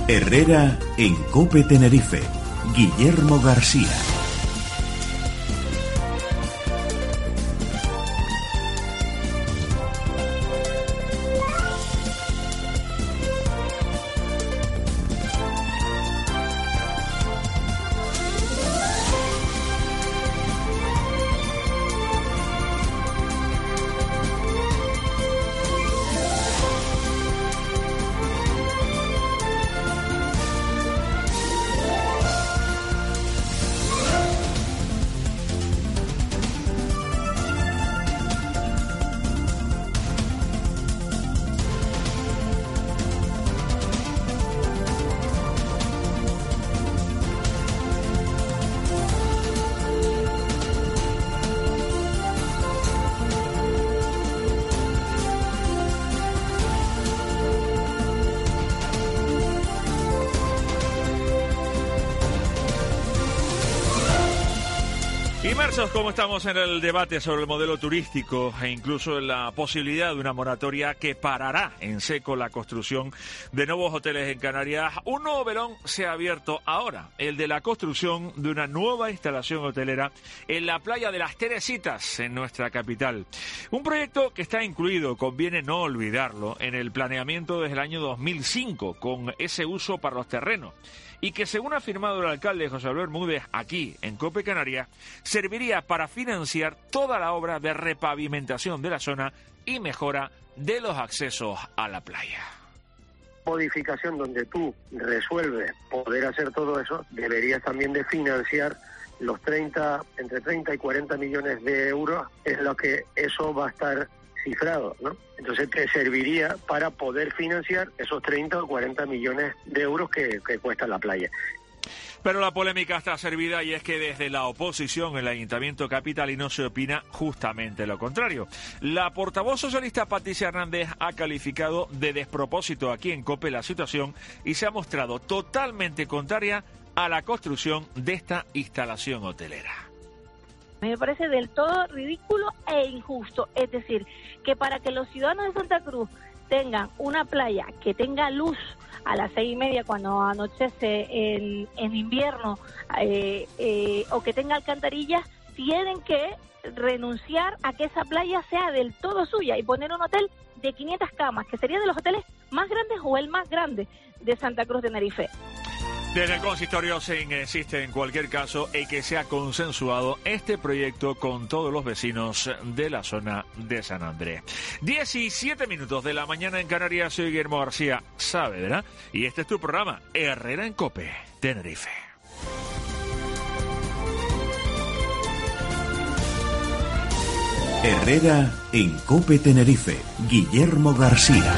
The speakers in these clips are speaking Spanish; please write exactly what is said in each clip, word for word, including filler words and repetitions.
Herrera en COPE Tenerife. Guillermo García. Inmersos como estamos en el debate sobre el modelo turístico e incluso en la posibilidad de una moratoria que parará en seco la construcción de nuevos hoteles en Canarias, un nuevo velón se ha abierto ahora, el de la construcción de una nueva instalación hotelera en la playa de las Teresitas, en nuestra capital. Un proyecto que está incluido, conviene no olvidarlo, en el planeamiento desde el año dos mil cinco, con ese uso para los terrenos, y que, según ha afirmado el alcalde José Luis Bermúdez aquí en COPE Canarias, serviría para financiar toda la obra de repavimentación de la zona y mejora de los accesos a la playa. Modificación donde tú resuelves poder hacer todo eso, deberías también de financiar los treinta, entre treinta y cuarenta millones de euros, es lo que eso va a estar cifrado, ¿no? Entonces te serviría para poder financiar esos treinta o cuarenta millones de euros que, que cuesta la playa. Pero la polémica está servida y es que desde la oposición el Ayuntamiento capitalino se opina justamente lo contrario. La portavoz socialista Patricia Hernández ha calificado de despropósito aquí en COPE la situación y se ha mostrado totalmente contraria a la construcción de esta instalación hotelera. Me parece del todo ridículo e injusto. Es decir, que para que los ciudadanos de Santa Cruz tengan una playa que tenga luz a las seis y media cuando anochece en, en invierno eh, eh, o que tenga alcantarillas, tienen que renunciar a que esa playa sea del todo suya y poner un hotel de quinientas camas, que sería de los hoteles más grandes o el más grande de Santa Cruz de Tenerife. Desde el consistorio se insiste en cualquier caso en que sea consensuado este proyecto con todos los vecinos de la zona de San Andrés. diecisiete minutos de la mañana en Canarias, soy Guillermo García Saavedra y este es tu programa Herrera en COPE Tenerife. Herrera en COPE Tenerife, Guillermo García.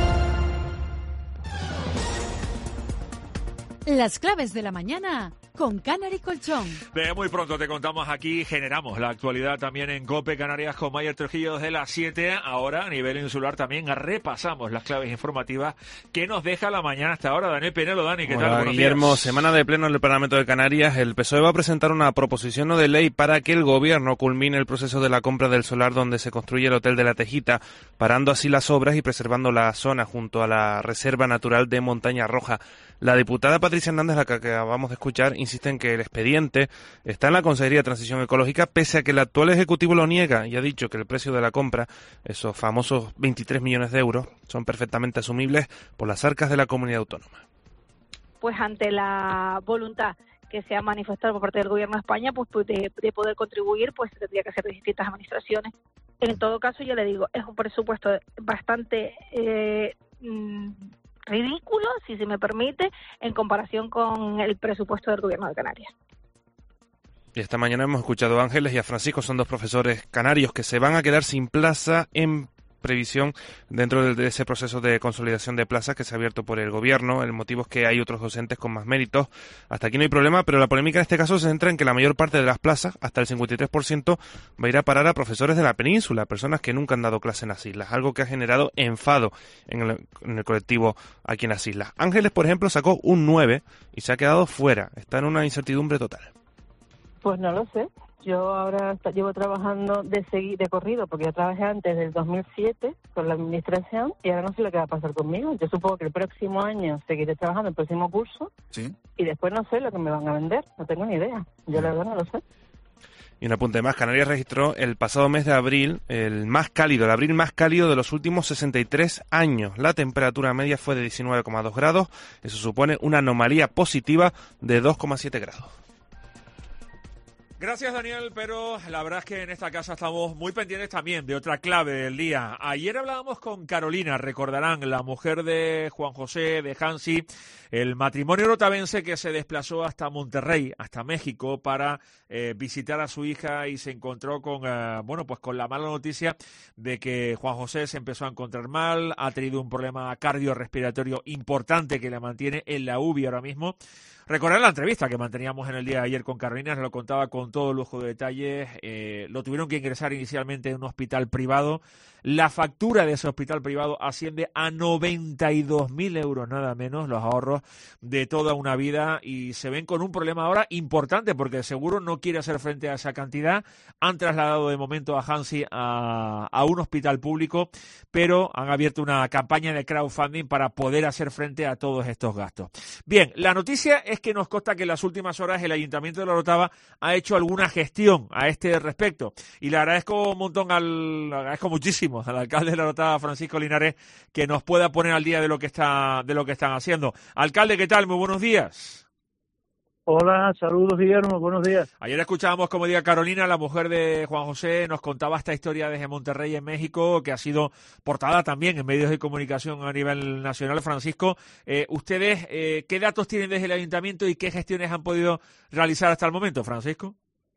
Las claves de la mañana con Canary Colchón. De muy pronto te contamos aquí, generamos la actualidad también en COPE Canarias con Mayer Trujillo desde las siete. Ahora, a nivel insular, también repasamos las claves informativas que nos deja la mañana hasta ahora. Daniel Penelo, Dani, ¿qué Hola, tal? Buenos Guillermo, días. semana de pleno en el Parlamento de Canarias. El P S O E va a presentar una proposición no de ley para que el Gobierno culmine el proceso de la compra del solar donde se construye el Hotel de la Tejita, parando así las obras y preservando la zona junto a la Reserva Natural de Montaña Roja. La diputada Patricia Hernández, la que acabamos de escuchar, insiste en que el expediente está en la Consejería de Transición Ecológica, pese a que el actual Ejecutivo lo niega y ha dicho que el precio de la compra, esos famosos veintitrés millones de euros, son perfectamente asumibles por las arcas de la comunidad autónoma. Pues ante la voluntad que se ha manifestado por parte del Gobierno de España, pues de, de poder contribuir, pues tendría que ser de distintas administraciones. En todo caso, yo le digo, es un presupuesto bastante eh, mmm, ridículo, si se me permite, en comparación con el presupuesto del Gobierno de Canarias. Y esta mañana hemos escuchado a Ángeles y a Francisco, son dos profesores canarios que se van a quedar sin plaza en previsión dentro de ese proceso de consolidación de plazas que se ha abierto por el Gobierno. El motivo es que hay otros docentes con más méritos. Hasta aquí no hay problema, pero la polémica en este caso se centra en que la mayor parte de las plazas, hasta el cincuenta y tres por ciento, va a ir a parar a profesores de la península, personas que nunca han dado clase en las islas, algo que ha generado enfado en el, en el colectivo aquí en las islas. Ángeles, por ejemplo, sacó un nueve y se ha quedado fuera. Está en una incertidumbre total. Pues no lo sé. yo ahora está, llevo trabajando de segui, de corrido, porque yo trabajé antes del dos mil siete con la administración y ahora no sé lo que va a pasar conmigo. Yo supongo que el próximo año seguiré trabajando, el próximo curso, ¿sí? Y después no sé lo que me van a vender, no tengo ni idea. Yo la verdad no lo sé. Y un apunte más, Canarias registró el pasado mes de abril el más cálido, el abril más cálido de los últimos sesenta y tres años. La temperatura media fue de diecinueve coma dos grados, eso supone una anomalía positiva de dos coma siete grados. Gracias, Daniel, pero la verdad es que en esta casa estamos muy pendientes también de otra clave del día. Ayer hablábamos con Carolina, recordarán, la mujer de Juan José, de Hansi, el matrimonio rotavense que se desplazó hasta Monterrey, hasta México, para eh, visitar a su hija y se encontró con, eh, bueno, pues con la mala noticia de que Juan José se empezó a encontrar mal, ha tenido un problema cardiorrespiratorio importante que le mantiene en la U B I ahora mismo. Recordar la entrevista que manteníamos en el día de ayer con Carolina, se lo contaba con todo lujo de detalles. Eh, lo tuvieron que ingresar inicialmente en un hospital privado. La factura de ese hospital privado asciende a noventa y dos mil euros, nada menos, los ahorros de toda una vida, y se ven con un problema ahora importante porque seguro no quiere hacer frente a esa cantidad. Han trasladado de momento a Hansi a, a un hospital público, pero han abierto una campaña de crowdfunding para poder hacer frente a todos estos gastos. Bien, la noticia es que nos consta que en las últimas horas el Ayuntamiento de La Orotava ha hecho alguna gestión a este respecto, y le agradezco un montón al, le agradezco muchísimo al alcalde de La Orotava, Francisco Linares, que nos pueda poner al día de lo que está, de lo que están haciendo. Alcalde, ¿qué tal? Muy buenos días. Hola, saludos Guillermo, buenos días. Ayer escuchábamos, como decía Carolina, la mujer de Juan José, nos contaba esta historia desde Monterrey, en México, que ha sido portada también en medios de comunicación a nivel nacional. Francisco, eh, ¿ustedes eh, qué datos tienen desde el ayuntamiento y qué gestiones han podido realizar hasta el momento, Francisco?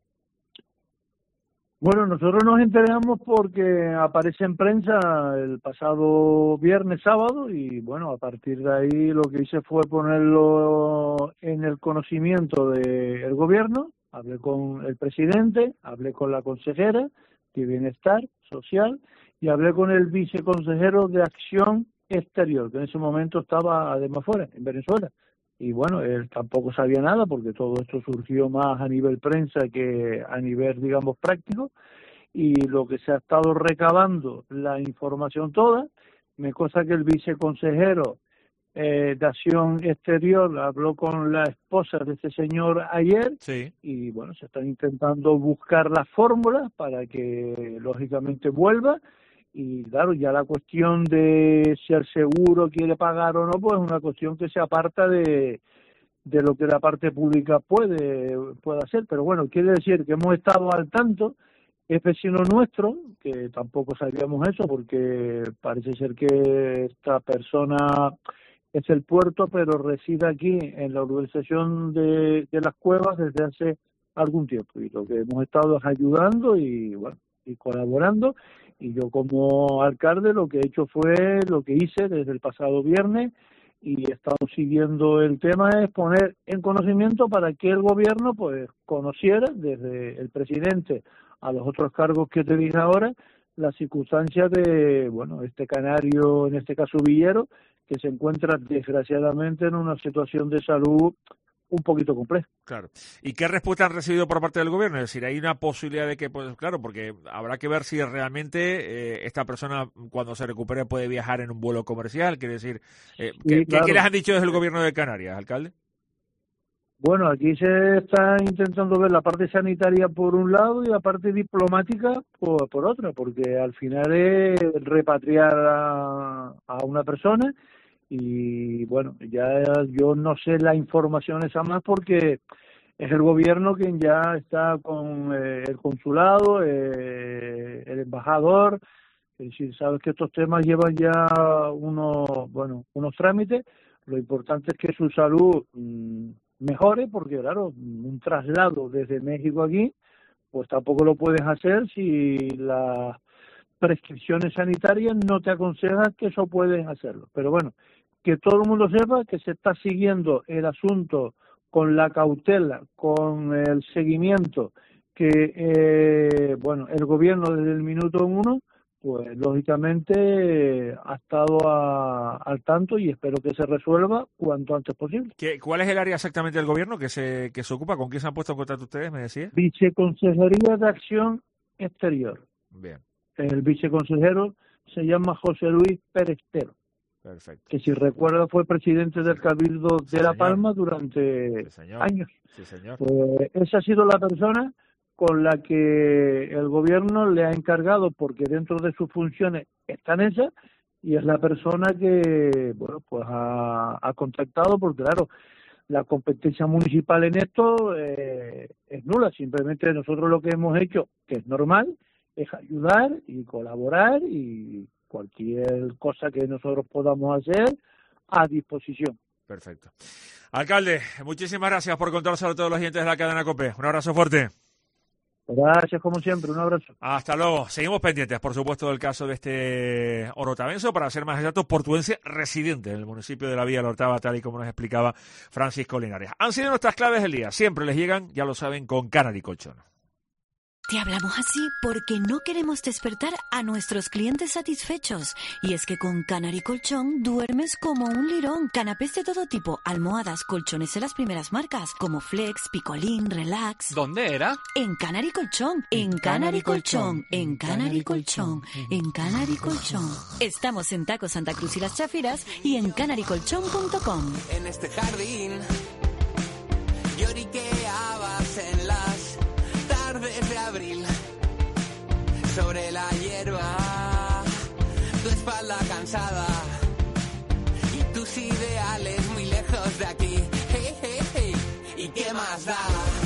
Bueno, nosotros nos enteramos porque aparece en prensa el pasado viernes, sábado, y bueno, a partir de ahí lo que hice fue ponerlo en el conocimiento del gobierno. Hablé con el presidente, hablé con la consejera de Bienestar Social y hablé con el viceconsejero de Acción Exterior, que en ese momento estaba además fuera, en Venezuela. Y bueno, él tampoco sabía nada porque todo esto surgió más a nivel prensa que a nivel, digamos, práctico. Y lo que se ha estado recabando, la información toda, me consta que el viceconsejero eh, de Acción Exterior habló con la esposa de este señor ayer. Sí. Y bueno, se están intentando buscar las fórmulas para que lógicamente vuelva. Y claro, ya la cuestión de si el seguro quiere pagar o no, pues es una cuestión que se aparta de, de lo que la parte pública puede, puede hacer. Pero bueno, quiere decir que hemos estado al tanto, es vecino nuestro, que tampoco sabíamos eso, porque parece ser que esta persona es el puerto, pero reside aquí en la urbanización de, de Las Cuevas desde hace algún tiempo. Y lo que hemos estado es ayudando y bueno, y colaborando. Y yo como alcalde lo que he hecho fue lo que hice desde el pasado viernes, y estamos siguiendo el tema, es poner en conocimiento para que el gobierno pues conociera, desde el presidente a los otros cargos que te dije ahora, las circunstancias de, bueno, este canario, en este caso Villero, que se encuentra desgraciadamente en una situación de salud un poquito complejo. Claro. ¿Y qué respuesta han recibido por parte del gobierno? Es decir, hay una posibilidad de que, pues claro, porque habrá que ver si realmente eh, esta persona cuando se recupere puede viajar en un vuelo comercial. Quiere decir, eh, Sí, ¿qué, claro. ¿qué les han dicho desde el gobierno de Canarias, alcalde? Bueno, aquí se está intentando ver la parte sanitaria por un lado y la parte diplomática por, por otra, porque al final es repatriar a, a una persona. Y bueno, ya yo no sé la información esa más porque es el gobierno quien ya está con eh, el consulado, eh, el embajador. Es decir, sabes que estos temas llevan ya unos, bueno, unos trámites. Lo importante es que su salud mmm, mejore, porque claro, un traslado desde México aquí, pues tampoco lo puedes hacer si las prescripciones sanitarias no te aconsejan que eso puedes hacerlo. Pero bueno, que todo el mundo sepa que se está siguiendo el asunto con la cautela, con el seguimiento que, eh, bueno, el gobierno desde el minuto uno pues lógicamente ha estado a, al tanto y espero que se resuelva cuanto antes posible. ¿Qué, ¿Cuál es el área exactamente del gobierno que se que se ocupa? ¿Con quién se han puesto en contacto ustedes, me decía? Viceconsejería de Acción Exterior. Bien. El viceconsejero se llama José Luis Perestero. Perfecto. Que si recuerda fue presidente del Cabildo de Sí, La señor. Palma durante Sí, señor. años. Sí, señor. Pues esa ha sido la persona con la que el gobierno le ha encargado, porque dentro de sus funciones están esas, y es la persona que, bueno, pues ha, ha contactado, porque claro, la competencia municipal en esto eh, es nula. Simplemente nosotros lo que hemos hecho, que es normal, es ayudar y colaborar, y cualquier cosa que nosotros podamos hacer, a disposición. Perfecto. Alcalde, muchísimas gracias por contárselo a todos los oyentes de la cadena COPE. Un abrazo fuerte. Gracias, como siempre. Un abrazo. Hasta luego. Seguimos pendientes, por supuesto, del caso de este orotavense, para ser más exactos, portuense residente en el municipio de la Villa de la Orotava, tal y como nos explicaba Francisco Linares. Han sido nuestras claves del día. Siempre les llegan, ya lo saben, con Canary Colchón. Te hablamos así porque no queremos despertar a nuestros clientes satisfechos. Y es que con Canary Colchón duermes como un lirón. Canapés de todo tipo, almohadas, colchones de las primeras marcas, como Flex, Picolín, Relax. ¿Dónde era? En Canary Colchón, en Canary Colchón, en Canary Colchón, en Canary Colchón. Estamos en Taco Santa Cruz y Las Chafiras y en canary colchón punto com. En este jardín lloriqueabas en las tardes de abril, sobre la hierba, tu espalda cansada y tus ideales muy lejos de aquí. Hey, hey, hey. ¿Y qué más da?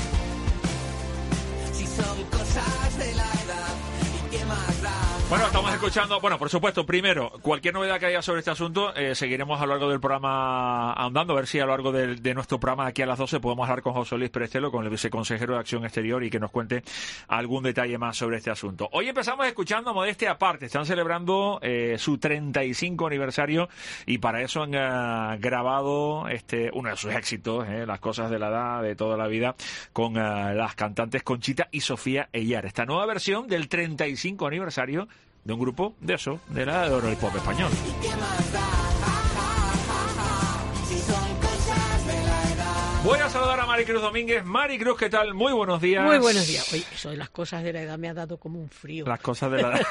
Si son cosas de la edad, ¿y qué más da? Bueno, estamos escuchando, bueno, por supuesto, primero, cualquier novedad que haya sobre este asunto, eh, seguiremos a lo largo del programa ahondando, a ver si a lo largo de, de nuestro programa aquí a las doce podemos hablar con José Luis Perestero, con el viceconsejero de Acción Exterior, y que nos cuente algún detalle más sobre este asunto. Hoy empezamos escuchando Modestia Aparte, están celebrando eh, su treinta y cinco aniversario, y para eso han uh, grabado este uno de sus éxitos, eh, Las cosas de la edad, de toda la vida, con uh, las cantantes Conchita y Sofía Ellar. Esta nueva versión del treinta y cinco aniversario de un grupo de eso, de la edad de oro del pop español. Voy a saludar a Maricruz Domínguez. Maricruz, ¿qué tal? Muy buenos días. Muy buenos días. Oye, eso de las cosas de la edad me ha dado como un frío. Las cosas de la edad.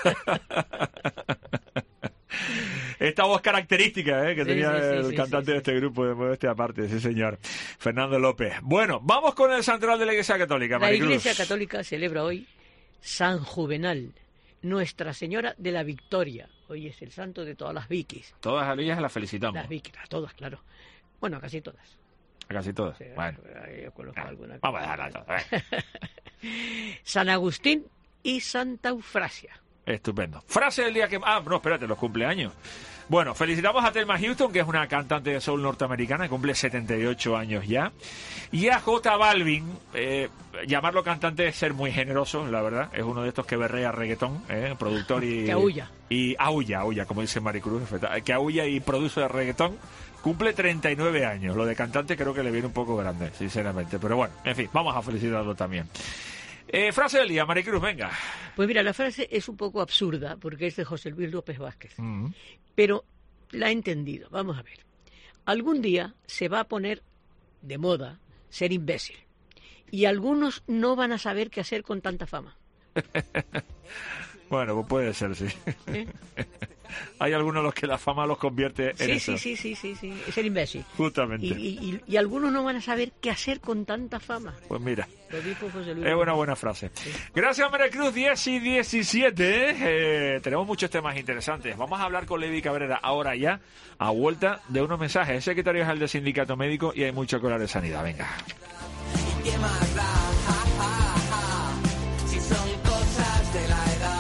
Esta voz característica ¿eh? que sí, tenía sí, sí, el sí, cantante sí, de este grupo, de Modestia Aparte, sí señor, Fernando López. Bueno, vamos con el central de la Iglesia Católica, Maricruz. La Iglesia Católica celebra hoy San Juvenal, Nuestra Señora de la Victoria. Hoy es el santo de todas las Vikis. Todas las ellas las felicitamos. Las Vikis, a todas, claro. Bueno, a casi todas. A casi todas. Sí, bueno. Yo conozco ah, alguna. Vamos a dejarla todas. San Agustín y Santa Eufrasia. Estupendo. Frase del día que... Ah, no, espérate, los cumpleaños. Bueno, felicitamos a Thelma Houston, que es una cantante de soul norteamericana, que cumple setenta y ocho años ya. Y a J Balvin, eh, llamarlo cantante es ser muy generoso, la verdad. Es uno de estos que berrea reggaetón, eh, productor y... Que aúlla. Y aúlla, aúlla, como dice Maricruz, que aúlla y produce de reggaetón. Cumple treinta y nueve años. Lo de cantante creo que le viene un poco grande, sinceramente. Pero bueno, en fin, vamos a felicitarlo también. Eh, frase del día, Maricruz, venga. Pues mira, la frase es un poco absurda porque es de José Luis López Vázquez, mm. pero la he entendido. Vamos a ver. Algún día se va a poner de moda ser imbécil y algunos no van a saber qué hacer con tanta fama. Bueno, pues puede ser, sí. ¿Eh? Hay algunos los que la fama los convierte en sí, eso. Sí, sí, sí, sí, sí, es ser imbécil. Justamente. Y, y, y, y algunos no van a saber qué hacer con tanta fama. Pues mira, lo dijo José Luis. Es una buena frase. Sí. Gracias, Maricruz. diez y diecisiete. Eh, tenemos muchos temas interesantes. Vamos a hablar con Levi Cabrera ahora ya, a vuelta de unos mensajes. El secretario es el del Sindicato Médico y hay mucho que hablar de sanidad. Venga. ¿Y qué más da? Ja, ja, ja. Si son cosas de la edad.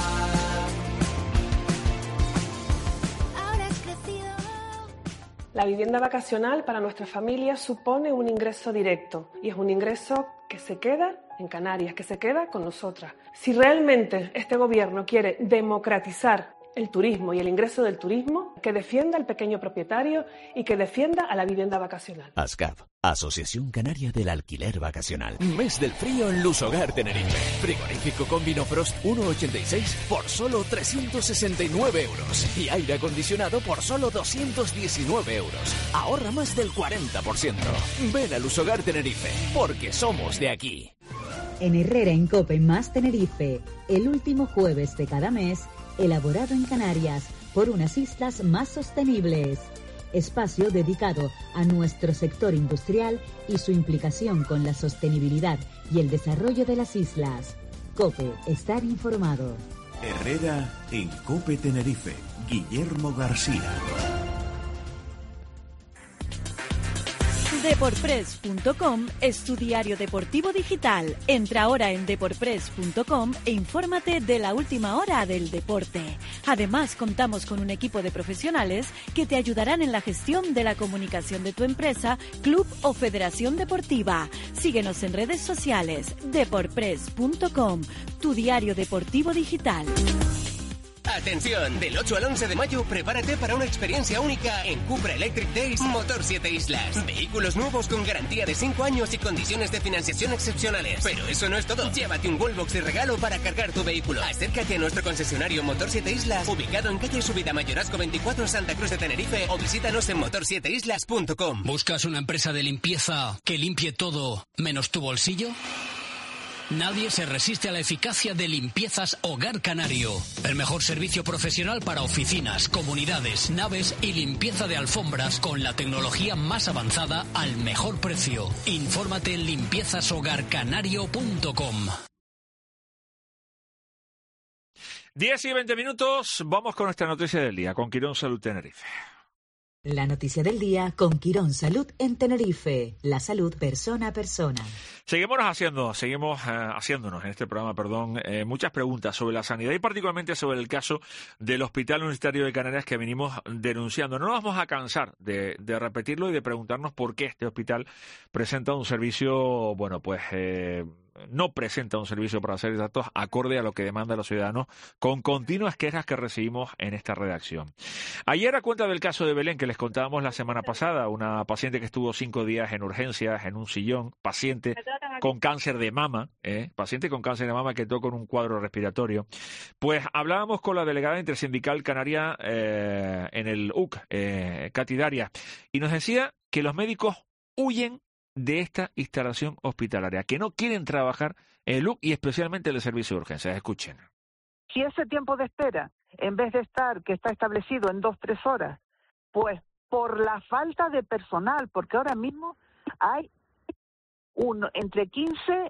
La vivienda vacacional para nuestra familia supone un ingreso directo y es un ingreso que se queda en Canarias, que se queda con nosotras. Si realmente este gobierno quiere democratizar el turismo y el ingreso del turismo, que defienda al pequeño propietario y que defienda a la vivienda vacacional. ASCAP, Asociación Canaria del Alquiler Vacacional. Mes del frío en Lusogar Tenerife. Frigorífico con Vinofrost uno coma ochenta y seis por solo trescientos sesenta y nueve euros. Y aire acondicionado por solo doscientos diecinueve euros. Ahorra más del cuarenta por ciento. Ven a Lusogar Tenerife, porque somos de aquí. En Herrera en Cope más Tenerife, el último jueves de cada mes, elaborado en Canarias por unas islas más sostenibles. Espacio dedicado a nuestro sector industrial y su implicación con la sostenibilidad y el desarrollo de las islas. Cope, estar informado. Herrera en Cope Tenerife. Guillermo García. Deporpress punto com es tu diario deportivo digital. Entra ahora en deporpress punto com e infórmate de la última hora del deporte. Además, contamos con un equipo de profesionales que te ayudarán en la gestión de la comunicación de tu empresa, club o federación deportiva. Síguenos en redes sociales. Deporpress punto com, tu diario deportivo digital. Atención, del ocho al once de mayo prepárate para una experiencia única en Cupra Electric Days Motor siete Islas. Vehículos nuevos con garantía de cinco años y condiciones de financiación excepcionales. Pero eso no es todo. Llévate un Wallbox de regalo para cargar tu vehículo. Acércate a nuestro concesionario Motor siete Islas, ubicado en calle Subida Mayorazgo veinticuatro, Santa Cruz de Tenerife, o visítanos en motor siete islas punto com. ¿Buscas una empresa de limpieza que limpie todo menos tu bolsillo? Nadie se resiste a la eficacia de Limpiezas Hogar Canario. El mejor servicio profesional para oficinas, comunidades, naves y limpieza de alfombras con la tecnología más avanzada al mejor precio. Infórmate en limpiezas hogar canario punto com. diez y veinte minutos, vamos con nuestra noticia del día, con Quirón Salud Tenerife. La noticia del día con Quirón Salud en Tenerife. La salud persona a persona. Seguimos haciendo, seguimos eh, haciéndonos en este programa, perdón, eh, muchas preguntas sobre la sanidad y particularmente sobre el caso del Hospital Universitario de Canarias que venimos denunciando. No nos vamos a cansar de, de repetirlo y de preguntarnos por qué este hospital presenta un servicio, bueno, pues eh, no presenta un servicio, para ser exactos, acorde a lo que demanda los ciudadanos, con continuas quejas que recibimos en esta redacción. Ayer, a cuenta del caso de Belén que les contábamos la semana pasada, una paciente que estuvo cinco días en urgencias, en un sillón, paciente con cáncer de mama, ¿eh? paciente con cáncer de mama que quedó con un cuadro respiratorio, pues hablábamos con la delegada intersindical canaria eh, en el U C, eh, Katy Darias, y nos decía que los médicos huyen de esta instalación hospitalaria, que no quieren trabajar en el U C y especialmente en el servicio de urgencias. Escuchen. Si ese tiempo de espera, en vez de estar, que está establecido en dos, tres horas, pues por la falta de personal, porque ahora mismo hay uno, entre quince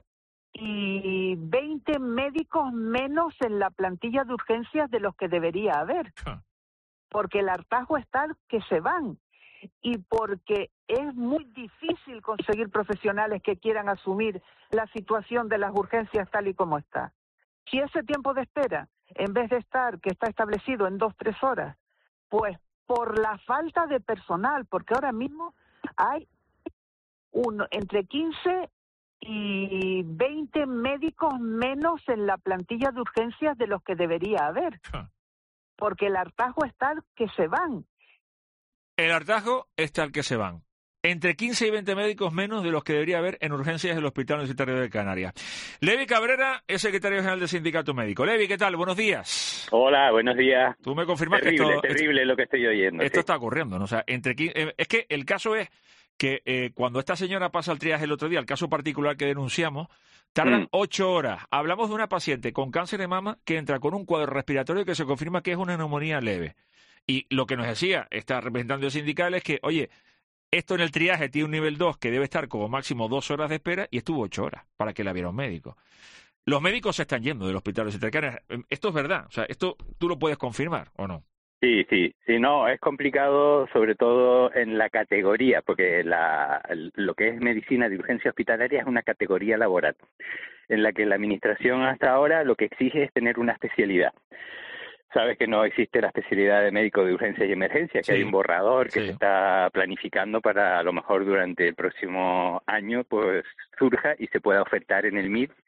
y veinte médicos menos en la plantilla de urgencias de los que debería haber, porque el hartazgo está que se van y porque es muy difícil conseguir profesionales que quieran asumir la situación de las urgencias tal y como está. Si ese tiempo de espera, en vez de estar, que está establecido en dos, tres horas, pues por la falta de personal, porque ahora mismo hay uno, entre quince y veinte médicos menos en la plantilla de urgencias de los que debería haber, porque el hartazgo está que se van. El hartazgo está el que se van. Entre quince y veinte médicos menos de los que debería haber en urgencias del Hospital Universitario de Canarias. Levi Cabrera es secretario general del Sindicato Médico. Levi, ¿qué tal? Buenos días. Hola, buenos días. Tú me confirmas terrible, que esto... Terrible esto, lo que estoy oyendo. Esto sí. está ocurriendo, ¿no? O sea, entre es que el caso es que eh, cuando esta señora pasa el triaje el otro día, el caso particular que denunciamos, tardan mm. ocho horas. Hablamos de una paciente con cáncer de mama que entra con un cuadro respiratorio que se confirma que es una neumonía leve. Y lo que nos decía esta representante sindical es que, oye, esto en el triaje tiene un nivel dos que debe estar como máximo dos horas de espera y estuvo ocho horas para que la viera un médico. Los médicos se están yendo del hospital de Canarias. Esto es verdad. O sea, esto tú lo puedes confirmar, ¿o no? Sí, sí, sí, no, es complicado sobre todo en la categoría, porque la, lo que es medicina de urgencia hospitalaria es una categoría laboral, en la que la administración hasta ahora lo que exige es tener una especialidad. Sabes que no existe la especialidad de médico de urgencia y emergencia, que sí. Hay un borrador que sí. se está planificando para a lo mejor durante el próximo año pues surja y se pueda ofertar en el M I R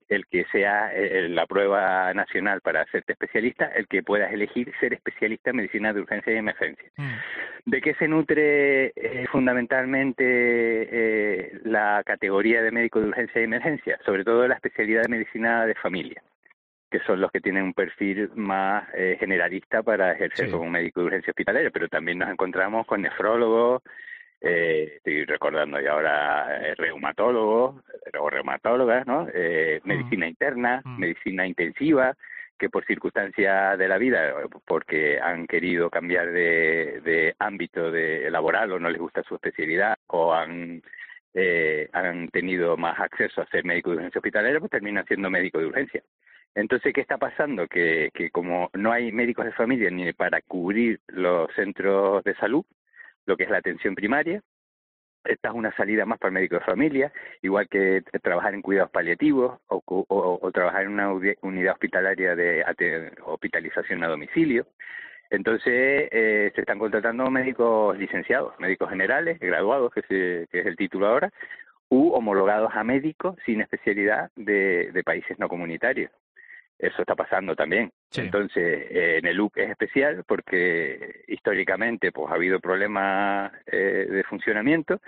el que sea eh, la prueba nacional para hacerte especialista, el que puedas elegir ser especialista en medicina de urgencia y emergencia. Mm. ¿De qué se nutre eh, fundamentalmente eh, la categoría de médico de urgencia y emergencia? Sobre todo la especialidad de medicina de familia, que son los que tienen un perfil más eh, generalista para ejercer sí. como médico de urgencia hospitalaria, pero también nos encontramos con nefrólogos, eh, estoy recordando ya ahora eh, reumatólogos o reumatólogas, ¿no? Eh, medicina mm. interna, mm. medicina intensiva, que por circunstancias de la vida, porque han querido cambiar de, de ámbito de laboral o no les gusta su especialidad o han eh, han tenido más acceso a ser médico de urgencia hospitalaria, pues terminan siendo médico de urgencia. Entonces, ¿qué está pasando? Que, que como no hay médicos de familia ni para cubrir los centros de salud, lo que es la atención primaria, esta es una salida más para el médico de familia, igual que trabajar en cuidados paliativos o, o, o trabajar en una unidad hospitalaria de hospitalización a domicilio. Entonces, eh, se están contratando médicos licenciados, médicos generales, graduados, que, se, que es el título ahora, u homologados a médicos sin especialidad de, de países no comunitarios. Eso está pasando también. Sí. Entonces, eh, en el U C es especial porque históricamente pues ha habido problemas eh, de funcionamiento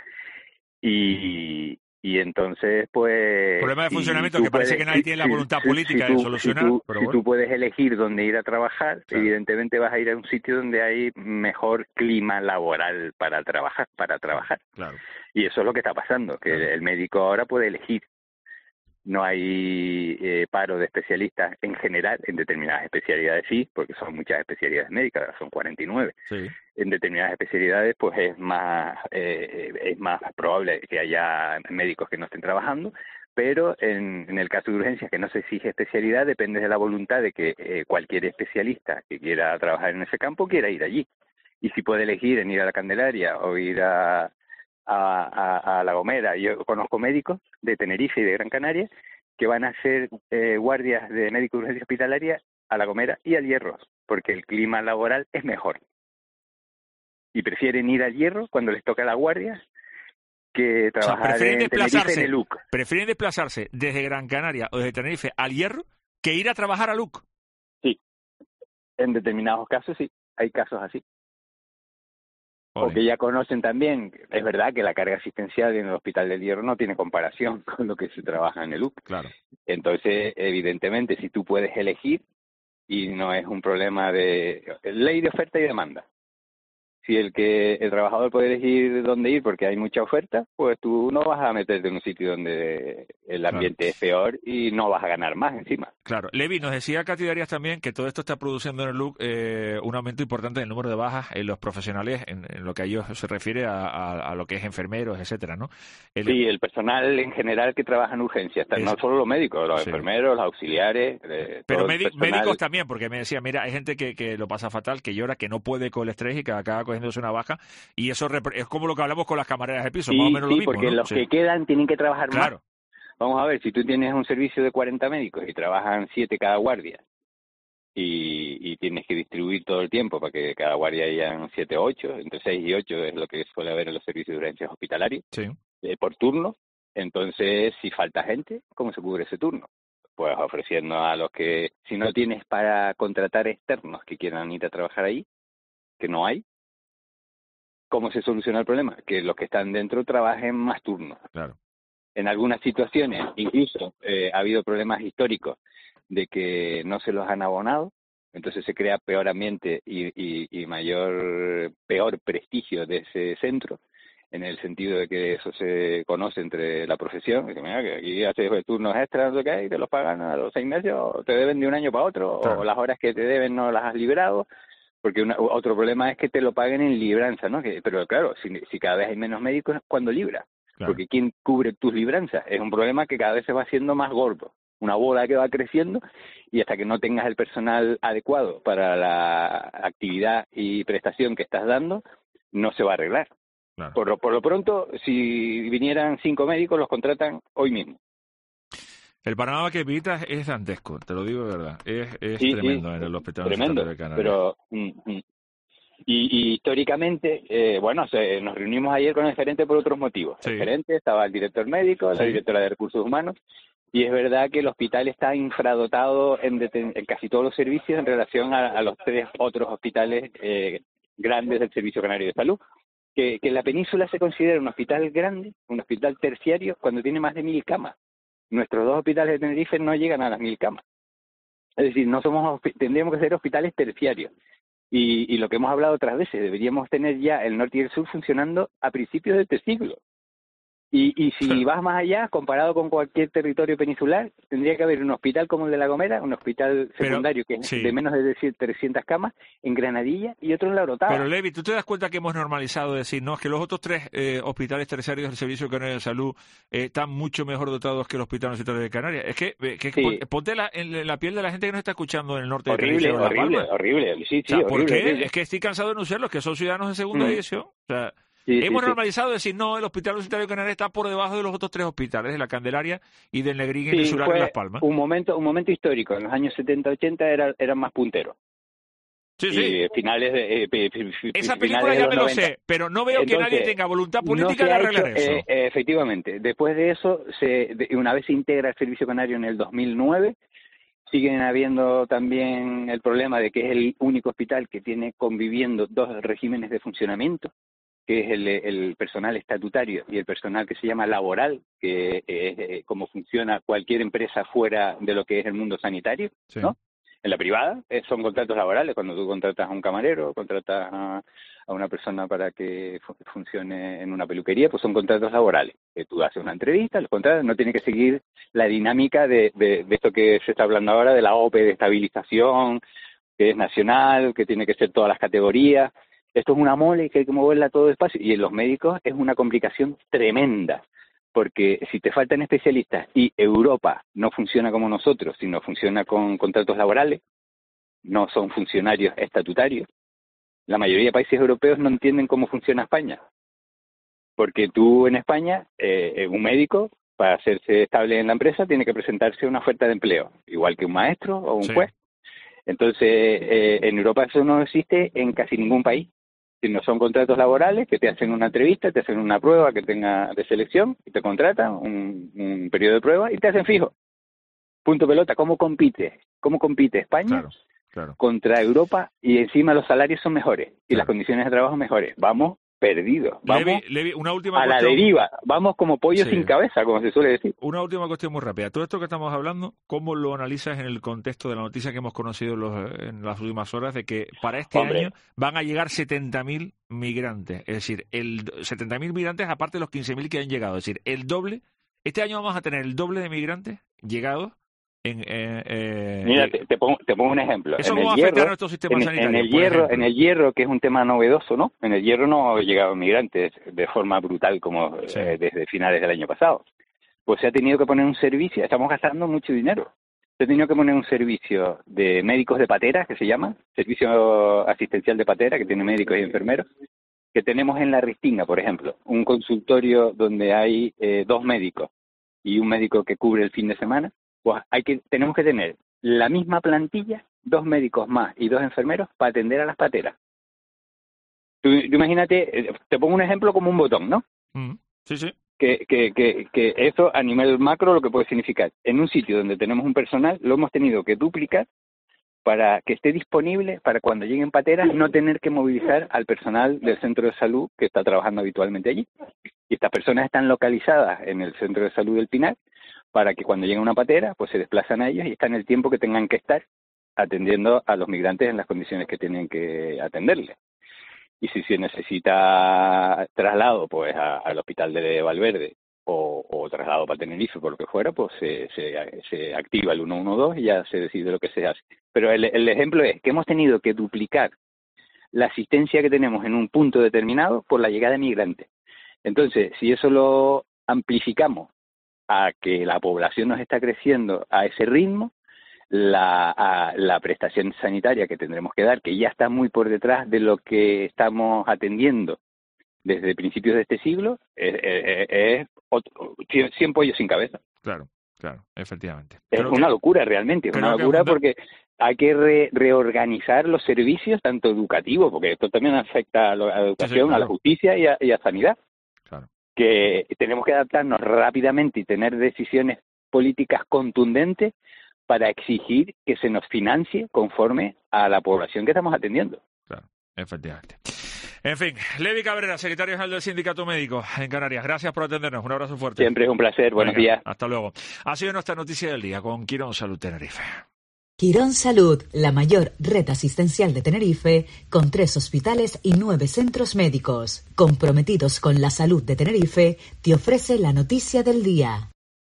y, y entonces pues... Problema de funcionamiento que parece puedes, que nadie si, tiene la voluntad si, política si tú, de solucionar. Si, tú, pero si bueno. tú puedes elegir dónde ir a trabajar, claro. evidentemente vas a ir a un sitio donde hay mejor clima laboral para trabajar, para trabajar. Claro. Y eso es lo que está pasando, que claro. el médico ahora puede elegir. No hay eh, paro de especialistas en general, en determinadas especialidades sí, porque son muchas especialidades médicas, son cuarenta y nueve. Sí. En determinadas especialidades pues es más eh, es más probable que haya médicos que no estén trabajando, pero en, en el caso de urgencias que no se exige especialidad, depende de la voluntad de que eh, cualquier especialista que quiera trabajar en ese campo quiera ir allí. Y si puede elegir en ir a la Candelaria o ir a... A, a, a La Gomera. Yo conozco médicos de Tenerife y de Gran Canaria que van a hacer eh, guardias de médico de urgencia hospitalaria a La Gomera y al Hierro, porque el clima laboral es mejor. Y prefieren ir al Hierro cuando les toca la guardia que trabajar o sea, prefieren en Tenerife en el U C. Prefieren desplazarse desde Gran Canaria o desde Tenerife al Hierro que ir a trabajar al U C. Sí, en determinados casos sí, hay casos así. O que ya conocen también, es verdad que la carga asistencial en el Hospital del Hierro no tiene comparación con lo que se trabaja en el U C. Claro. Entonces, evidentemente, si tú puedes elegir, y no es un problema de ley de oferta y demanda. Si el que el trabajador puede elegir dónde ir porque hay mucha oferta, pues tú no vas a meterte en un sitio donde el ambiente claro. es peor y no vas a ganar más encima. Claro. Levi, nos decía Katy Darias también que todo esto está produciendo en el U C eh, un aumento importante en el número de bajas en los profesionales, en, en lo que a ellos se refiere a, a, a lo que es enfermeros, etcétera, ¿no? El, sí, el personal en general que trabaja en urgencias, es, no solo los médicos, los sí. enfermeros, los auxiliares. Eh, Pero médic, médicos también, porque me decía, mira, hay gente que, que lo pasa fatal, que llora, que no puede con el estrés y que acaba cogiéndose una baja, y eso es como lo que hablamos con las camareras de piso, sí, más o menos sí, lo mismo, porque ¿no? los Sí. que quedan tienen que trabajar claro. más. Vamos a ver, si tú tienes un servicio de cuarenta médicos y trabajan siete cada guardia y, y tienes que distribuir todo el tiempo para que cada guardia hayan siete o ocho, entre seis y ocho es lo que suele haber en los servicios de urgencias hospitalarios, sí. eh, por turno. Entonces, si falta gente, ¿cómo se cubre ese turno? Pues ofreciendo a los que, si no tienes para contratar externos que quieran ir a trabajar ahí, que no hay, ¿cómo se soluciona el problema? Que los que están dentro trabajen más turnos. Claro. En algunas situaciones, incluso, eh, ha habido problemas históricos de que no se los han abonado, entonces se crea peor ambiente y, y, y mayor, peor prestigio de ese centro, en el sentido de que eso se conoce entre la profesión, que mira, que aquí haces turnos extras, no sé qué, y te los pagan a los seis meses, o te deben de un año para otro, claro. o las horas que te deben no las has librado. Porque una, otro problema es que te lo paguen en libranza, ¿no? Que, pero claro, si, si cada vez hay menos médicos, ¿cuándo libra? Claro. Porque ¿quién cubre tus libranzas? Es un problema que cada vez se va haciendo más gordo. Una bola que va creciendo y hasta que no tengas el personal adecuado para la actividad y prestación que estás dando, no se va a arreglar. Claro. Por lo, por lo pronto, si vinieran cinco médicos, los contratan hoy mismo. El panorama que visitas es dantesco, te lo digo de verdad. Es, es sí, tremendo sí, en el hospital tremendo, de Canarias. Pero, mm, mm. Y, y históricamente, eh, bueno, se, nos reunimos ayer con el gerente por otros motivos. Sí. El gerente, estaba el director médico, la sí. directora de recursos humanos, Y es verdad que el hospital está infradotado en, deten- en casi todos los servicios en relación a, a los tres otros hospitales eh, grandes del Servicio Canario de Salud. Que, que la península se considera un hospital grande, un hospital terciario, cuando tiene más de mil camas. Nuestros dos hospitales de Tenerife no llegan a las mil camas. Es decir, no somos tendríamos que ser hospitales terciarios. Y, y lo que hemos hablado otras veces, deberíamos tener ya el norte y el sur funcionando a principios de este siglo. Y, y si sí. vas más allá, comparado con cualquier territorio peninsular, tendría que haber un hospital como el de La Gomera, un hospital secundario Pero, que es sí. de menos de trescientas camas, en Granadilla y otro en La Orotava. Pero Levi, ¿tú te das cuenta que hemos normalizado decir, no, es que los otros tres eh, hospitales terciarios del Servicio Canario de Salud eh, están mucho mejor dotados que el Hospital Universitario de Canarias? Es que, eh, que sí. ponte la, en la piel de la gente que nos está escuchando en el norte horrible, de Tenerife. Horrible, horrible, horrible, sí, sí, o sea, ¿por horrible, qué? horrible. Es que estoy cansado de anunciarlos, que son ciudadanos de segunda mm. edición. O sea, Sí, Hemos sí, normalizado sí. decir, no, el Hospital Universitario de Canarias está por debajo de los otros tres hospitales, de la Candelaria y del Negrín y sí, del Surar en Las Palmas. Un momento, un momento histórico, en los años setenta ochenta era, eran más punteros. Sí, y sí. Finales de, eh, Esa película ya me lo sé, pero no veo Entonces, que nadie tenga voluntad política no de ha arreglar hecho, eso. Eh, eh, efectivamente, después de eso, se, de, una vez se integra el Servicio Canario en el dos mil nueve, siguen habiendo también el problema de que es el único hospital que tiene conviviendo dos regímenes de funcionamiento, que es el, el personal estatutario y el personal que se llama laboral, que es eh, como funciona cualquier empresa fuera de lo que es el mundo sanitario, sí. ¿no? En la privada eh, son contratos laborales, cuando tú contratas a un camarero, contratas a, a una persona para que fu- funcione en una peluquería, pues son contratos laborales. Que tú haces una entrevista, los contratas, no tiene que seguir la dinámica de, de, de esto que se está hablando ahora, de la O P E de estabilización, que es nacional, que tiene que ser todas las categorías. Esto es una mole que hay que moverla todo despacio, y en los médicos es una complicación tremenda, porque si te faltan especialistas y Europa no funciona como nosotros, sino funciona con contratos laborales, no son funcionarios estatutarios, la mayoría de países europeos no entienden cómo funciona España, porque tú en España, eh, un médico, para hacerse estable en la empresa, tiene que presentarse una oferta de empleo, igual que un maestro o un sí. juez. Entonces, eh, en Europa eso no existe en casi ningún país. Sino son contratos laborales que te hacen una entrevista, te hacen una prueba que tenga de selección y te contratan, un, un periodo de prueba y te hacen fijo. Punto pelota. ¿Cómo compite? ¿Cómo compite España claro, claro. contra Europa? Y encima los salarios son mejores y claro. las condiciones de trabajo mejores. Vamos perdidos. Vamos Levi, Levi, una última a cuestión. la deriva. Vamos como pollo sí. sin cabeza, como se suele decir. Una última cuestión muy rápida. Todo esto que estamos hablando, ¿cómo lo analizas en el contexto de la noticia que hemos conocido en, los, en las últimas horas de que para este Hombre. año van a llegar setenta mil migrantes? Es decir, el setenta mil migrantes aparte de los quince mil que han llegado. Es decir, el doble. Este año vamos a tener el doble de migrantes llegados. En, eh, eh, Mira, te, te, pongo, te pongo un ejemplo. ¿Eso en cómo el va a afectar hierro, a nuestro sistema en, sanitario? En el, por hierro, ejemplo? en el hierro, que es un tema novedoso, ¿no? En el hierro no han llegado migrantes de forma brutal como sí. eh, desde finales del año pasado. Pues se ha tenido que poner un servicio, estamos gastando mucho dinero. Se ha tenido que poner un servicio de médicos de patera, que se llama, servicio asistencial de patera, que tiene médicos y enfermeros, que tenemos en La Ristinga, por ejemplo, un consultorio donde hay eh, dos médicos y un médico que cubre el fin de semana. Pues hay que tenemos que tener la misma plantilla, dos médicos más y dos enfermeros para atender a las pateras. Tú, tú imagínate, te pongo un ejemplo como un botón, ¿no? Mm, sí, sí. Que, que, que, que eso a nivel macro lo que puede significar. En un sitio donde tenemos un personal, lo hemos tenido que duplicar para que esté disponible para cuando lleguen pateras no tener que movilizar al personal del centro de salud que está trabajando habitualmente allí. Y estas personas están localizadas en el centro de salud del Pinar para que cuando llegue una patera, pues se desplazan a ellos y están el tiempo que tengan que estar atendiendo a los migrantes en las condiciones que tienen que atenderles. Y si se necesita traslado pues a, al hospital de Valverde o, o traslado para Tenerife, por lo que fuera, pues se, se, se activa el ciento doce y ya se decide lo que se hace. Pero el, el ejemplo es que hemos tenido que duplicar la asistencia que tenemos en un punto determinado por la llegada de migrantes. Entonces, si eso lo amplificamos a que la población nos está creciendo a ese ritmo, la, a, la prestación sanitaria que tendremos que dar, que ya está muy por detrás de lo que estamos atendiendo desde principios de este siglo, es, es, es otro, cien pollos sin cabeza. Claro, claro, efectivamente. Es Creo una que, locura realmente, es una locura que... porque hay que re, reorganizar los servicios, tanto educativos, porque esto también afecta a la educación, sí, sí, claro. a la justicia y a, y a sanidad. Claro. Que tenemos que adaptarnos rápidamente y tener decisiones políticas contundentes para exigir que se nos financie conforme a la población que estamos atendiendo. Claro, efectivamente. En fin, Levi Cabrera, secretario general del Sindicato Médico en Canarias. Gracias por atendernos. Un abrazo fuerte. Siempre es un placer. Buenos Venga, días. Hasta luego. Ha sido nuestra noticia del día con Quirón Salud Tenerife. Quirón Salud, la mayor red asistencial de Tenerife, con tres hospitales y nueve centros médicos. Comprometidos con la salud de Tenerife, te ofrece la noticia del día.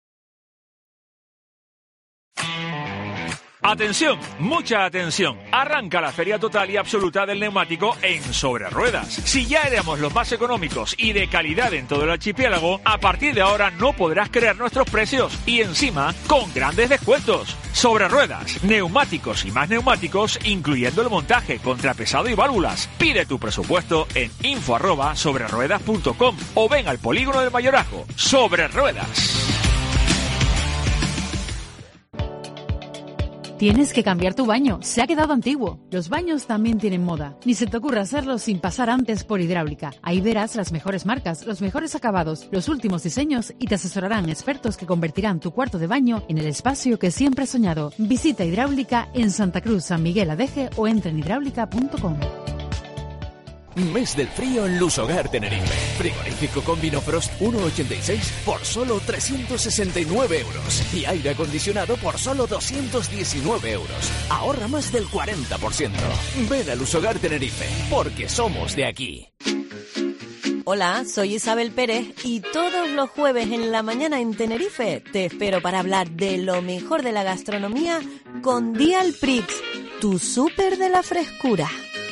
Atención, mucha atención. Arranca la feria total y absoluta del neumático en Sobre Ruedas. Si ya éramos los más económicos y de calidad en todo el archipiélago, a partir de ahora no podrás creer nuestros precios y encima con grandes descuentos. Sobre Ruedas, neumáticos y más neumáticos, incluyendo el montaje, contrapesado y válvulas. Pide tu presupuesto en info arroba sobre ruedas punto com o ven al polígono del Mayorazgo. Sobre Ruedas. Tienes que cambiar tu baño, se ha quedado antiguo. Los baños también tienen moda. Ni se te ocurra hacerlo sin pasar antes por Hidráulica. Ahí verás las mejores marcas, los mejores acabados, los últimos diseños y te asesorarán expertos que convertirán tu cuarto de baño en el espacio que siempre has soñado. Visita Hidráulica en Santa Cruz, San Miguel Adeje o entra en hidráulica punto com. Mes del frío en Lusogar Tenerife. Frigorífico con Vinofrost uno ochenta y seis por solo trescientos sesenta y nueve euros. Y aire acondicionado por solo doscientos diecinueve euros. Ahorra más del cuarenta por ciento. Ven a Lusogar Tenerife, porque somos de aquí. Hola, soy Isabel Pérez y todos los jueves en la mañana en Tenerife te espero para hablar de lo mejor de la gastronomía con Dial Prix, tu súper de la frescura.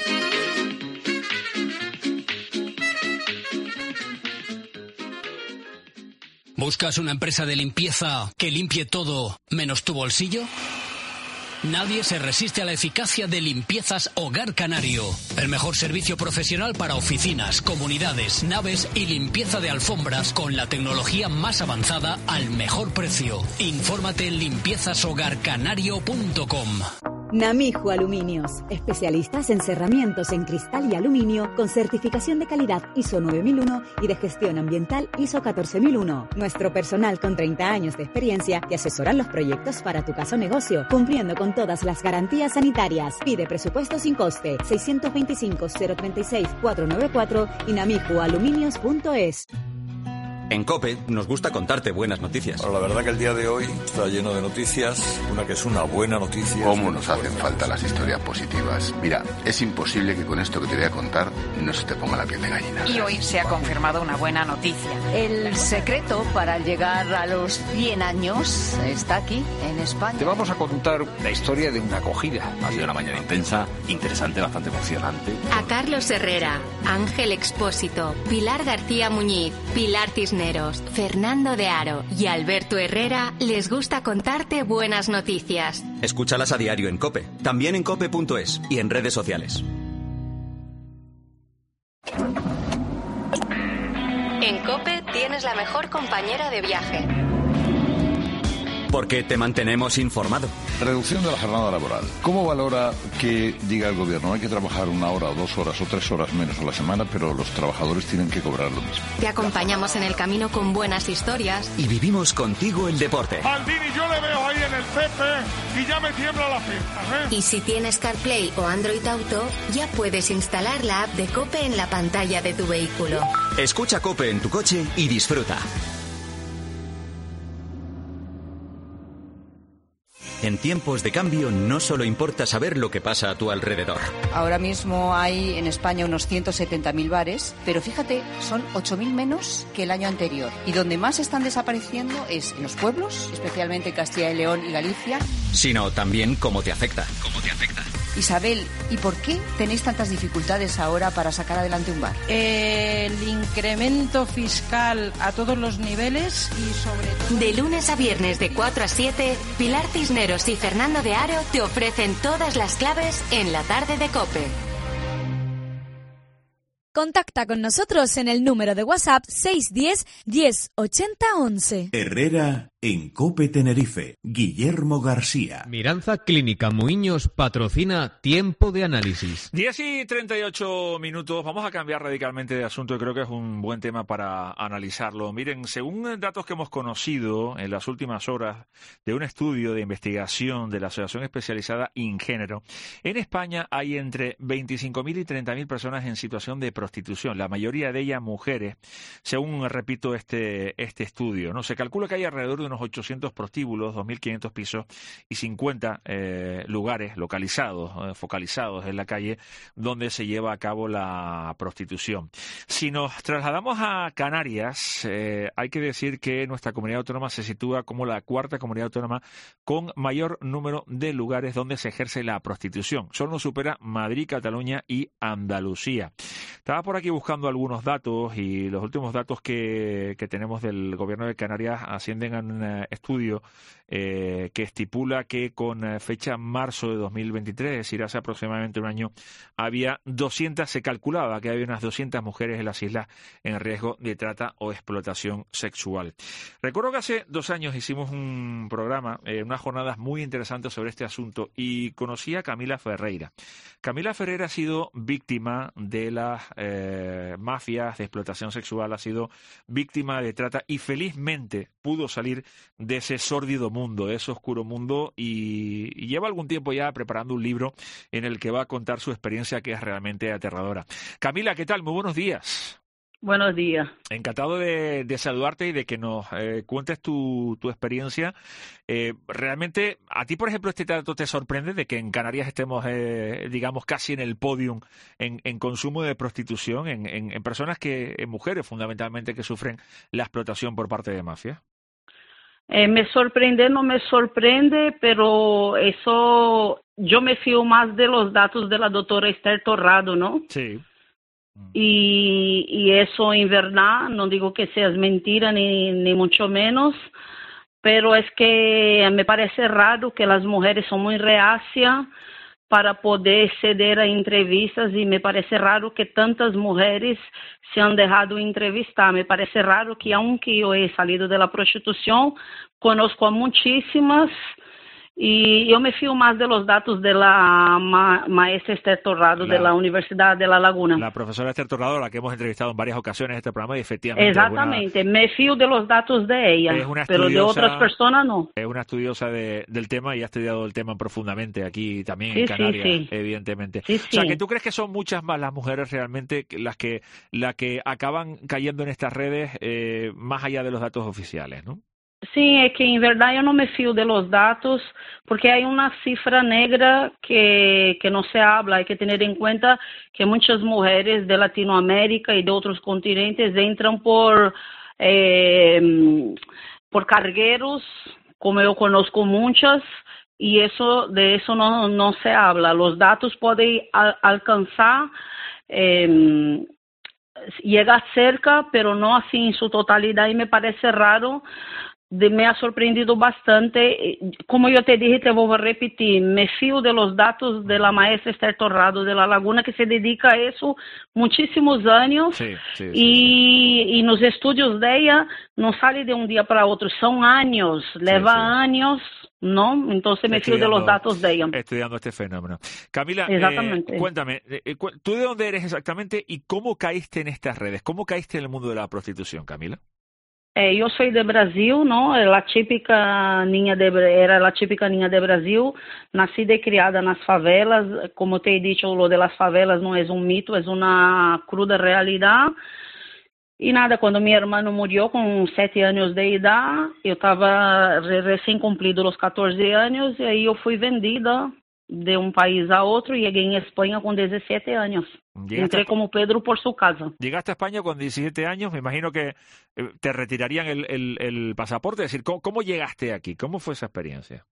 ¿Buscas una empresa de limpieza que limpie todo menos tu bolsillo? Nadie se resiste a la eficacia de Limpiezas Hogar Canario. El mejor servicio profesional para oficinas, comunidades, naves y limpieza de alfombras con la tecnología más avanzada al mejor precio. Infórmate en limpiezas hogar canario punto com. Namijo Aluminios, especialistas en cerramientos en cristal y aluminio con certificación de calidad I S O nueve mil uno y de gestión ambiental I S O catorce mil uno. Nuestro personal con treinta años de experiencia te asesora los proyectos para tu casa o negocio, cumpliendo con todas las garantías sanitarias. Pide presupuesto sin coste, seiscientos veinticinco, cero treinta y seis, cuatrocientos noventa y cuatro y namijo aluminios punto es. En COPE nos gusta contarte buenas noticias. Bueno, la verdad que el día de hoy está lleno de noticias, una que es una buena noticia. ¿Cómo nos hacen falta las historias positivas? Mira, es imposible que con esto que te voy a contar no se te ponga la piel de gallina. Y hoy se ha confirmado una buena noticia. El secreto para llegar a los cien años está aquí, en España. Te vamos a contar la historia de una acogida. Ha sido una mañana intensa, interesante, bastante emocionante. A Carlos Herrera, Ángel Expósito, Pilar García Muñiz, Pilar Cisneros, Fernando de Aro y Alberto Herrera les gusta contarte buenas noticias. Escúchalas a diario en COPE, también en cope punto es y en redes sociales. En COPE tienes la mejor compañera de viaje. Porque te mantenemos informado. Reducción de la jornada laboral. ¿Cómo valora que diga el gobierno hay que trabajar una hora o dos horas o tres horas menos a la semana, pero los trabajadores tienen que cobrar lo mismo? Te acompañamos en el camino con buenas historias. Y vivimos contigo el deporte. Maldini, yo le veo ahí en el césped y ya me tiembla la pierna, ¿eh? Y si tienes CarPlay o Android Auto, ya puedes instalar la app de COPE en la pantalla de tu vehículo. Escucha COPE en tu coche y disfruta. En tiempos de cambio no solo importa saber lo que pasa a tu alrededor. Ahora mismo hay en España unos ciento setenta mil bares, pero fíjate, son ocho mil menos que el año anterior. Y donde más están desapareciendo es en los pueblos, especialmente en Castilla y León y Galicia. Sino también cómo te afecta. ¿Cómo te afecta? Isabel, ¿y por qué tenéis tantas dificultades ahora para sacar adelante un bar? El incremento fiscal a todos los niveles y sobre todo... De lunes a viernes de cuatro a siete, Pilar Cisneros y Fernando de Aro te ofrecen todas las claves en la tarde de COPE. Contacta con nosotros en el número de WhatsApp seis uno cero, diez, ochenta, once. Herrera En COPE Tenerife, Guillermo García. Miranza Clínica Muiños patrocina Tiempo de Análisis. diez y treinta y ocho minutos. Vamos a cambiar radicalmente de asunto y creo que es un buen tema para analizarlo. Miren, según datos que hemos conocido en las últimas horas de un estudio de investigación de la Asociación Especializada Ingénero, en España hay entre veinticinco mil y treinta mil personas en situación de prostitución, la mayoría de ellas mujeres, según, repito, este, este estudio, ¿no? Se calcula que hay alrededor de unos ochocientos prostíbulos, dos mil quinientos pisos y cincuenta eh, lugares localizados, eh, focalizados en la calle donde se lleva a cabo la prostitución. Si nos trasladamos a Canarias, eh, hay que decir que nuestra comunidad autónoma se sitúa como la cuarta comunidad autónoma con mayor número de lugares donde se ejerce la prostitución. Solo nos supera Madrid, Cataluña y Andalucía. Estaba por aquí buscando algunos datos y los últimos datos que, que tenemos del gobierno de Canarias ascienden a un estudio eh, que estipula que con fecha marzo de dos mil veintitrés, es decir, hace aproximadamente un año, había doscientas, se calculaba que había unas doscientas mujeres en las islas en riesgo de trata o explotación sexual. Recuerdo que hace dos años hicimos un programa, eh, unas jornadas muy interesantes sobre este asunto y conocí a Camila Ferreira. Camila Ferreira ha sido víctima de las eh, mafias de explotación sexual, ha sido víctima de trata y felizmente pudo salir de ese sórdido mundo, de ese oscuro mundo y, y lleva algún tiempo ya preparando un libro en el que va a contar su experiencia que es realmente aterradora. Camila, ¿qué tal? Muy buenos días. Buenos días. Encantado de, de saludarte y de que nos eh, cuentes tu, tu experiencia. Eh, realmente, a ti, por ejemplo, este dato te sorprende de que en Canarias estemos, eh, digamos, casi en el podium en, en consumo de prostitución, en, en, en personas que, en mujeres fundamentalmente, que sufren la explotación por parte de mafias. Eh, me sorprende, no me sorprende, pero eso, yo me fío más de los datos de la doctora Esther Torrado, ¿no? Sí. Y, y eso en verdad, no digo que sea mentira ni, ni mucho menos, pero es que me parece raro que las mujeres son muy reacias para poder ceder a entrevistas y me parece raro que tantas mujeres se han dejado entrevistar. Me parece raro que aunque yo he salido de la prostitución, conozco a muchísimas. Y yo me fío más de los datos de la ma maestra Esther Torrado, la, de la Universidad de La Laguna. La profesora Esther Torrado, la que hemos entrevistado en varias ocasiones en este programa, y efectivamente... Exactamente, una, me fío de los datos de ella, pero de otras personas no. Es una estudiosa de, del tema y ha estudiado el tema profundamente aquí también sí, en Canarias, sí, sí. evidentemente. Sí, sí. O sea, sí. que tú crees que son muchas más las mujeres realmente las que, las que acaban cayendo en estas redes eh, más allá de los datos oficiales, ¿no? Sí, es que en verdad yo no me fío de los datos porque hay una cifra negra que, que no se habla. Hay que tener en cuenta que muchas mujeres de Latinoamérica y de otros continentes entran por, eh, por cargueros, como yo conozco muchas, y eso de eso no, no se habla. Los datos pueden a, alcanzar... Eh, llega cerca, pero no así en su totalidad, y me parece raro. De, me ha sorprendido bastante. Como yo te dije, te voy a repetir, me fío de los datos de la maestra Esther Torrado de La Laguna, que se dedica a eso muchísimos años, sí, sí, y, sí, sí. y los estudios de ella no sale de un día para otro, son años, leva sí, sí. años, ¿no? Entonces me fío de los datos de ella. Estudiando este fenómeno. Camila, eh, cuéntame, eh, ¿tú de dónde eres exactamente y cómo caíste en estas redes? ¿Cómo caíste en el mundo de la prostitución, Camila? É, eu sou de Brasil, não? A típica ninha de, era a típica ninha de Brasil, nascida e criada nas favelas. Como te he dicho, lo de las favelas não é um mito, é uma cruda realidade. E nada, quando meu irmão morreu com sete anos de idade, eu estava recém-cumprido os catorze anos, e aí eu fui vendida de um país a outro e cheguei em Espanha com dezessete anos. Entré a... como Pedro por su casa. Llegaste a España con diecisiete años, me imagino que te retirarían el, el, el pasaporte. Es decir, ¿cómo, ¿cómo llegaste aquí? ¿Cómo fue esa experiencia?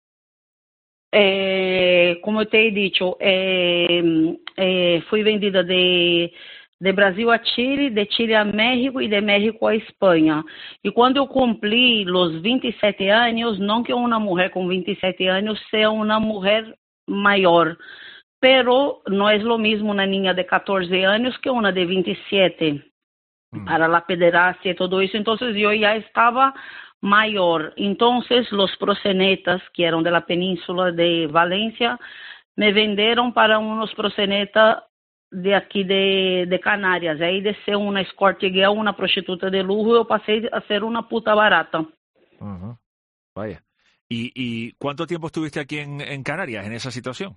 Eh, como te he dicho, eh, eh, fui vendida de, de Brasil a Chile, de Chile a México e de México a Espanha. E quando eu cumpri os vinte e sete anos, não que uma mulher com vinte e sete anos seja uma mulher maior, pero no es lo mismo una niña de catorce años que una de veintisiete mm. para la pederastia y todo eso. Entonces yo ya estaba mayor. Entonces, los proxenetas, que eran de la península de Valencia, me venderon para unos proxenetas de aquí de, de Canarias. Ahí de ser una escort girl, una prostituta de lujo, yo pasé a ser una puta barata. Uh-huh. Vaya. ¿Y, ¿Y cuánto tiempo estuviste aquí en, en Canarias, en esa situación?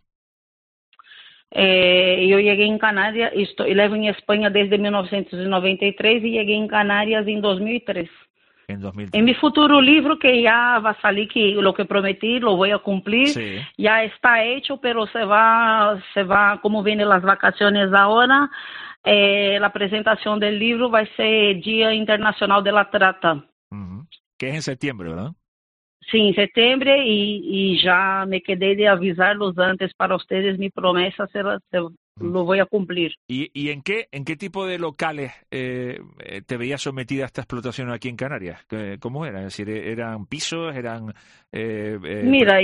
Eh, yo llegué en Canarias, estoy, levo en España desde mil novecientos noventa y tres y llegué en Canarias en dos mil tres. En dos mil tres. En mi futuro libro, que ya va a salir, que lo que prometí lo voy a cumplir, sí. Ya está hecho, pero se va, se va, como vienen las vacaciones ahora, eh, la presentación del libro va a ser Día Internacional de la Trata. Uh-huh. Que es en septiembre, ¿verdad? Sí, en septiembre, y, y ya me quedé de avisarlos antes para ustedes. Mi promesa se, se lo voy a cumplir. ¿Y, y en qué en qué tipo de locales eh, te veías sometida a esta explotación aquí en Canarias? ¿Cómo era? Es decir, ¿eran pisos? ¿Eran...? Eh, eh, Mira,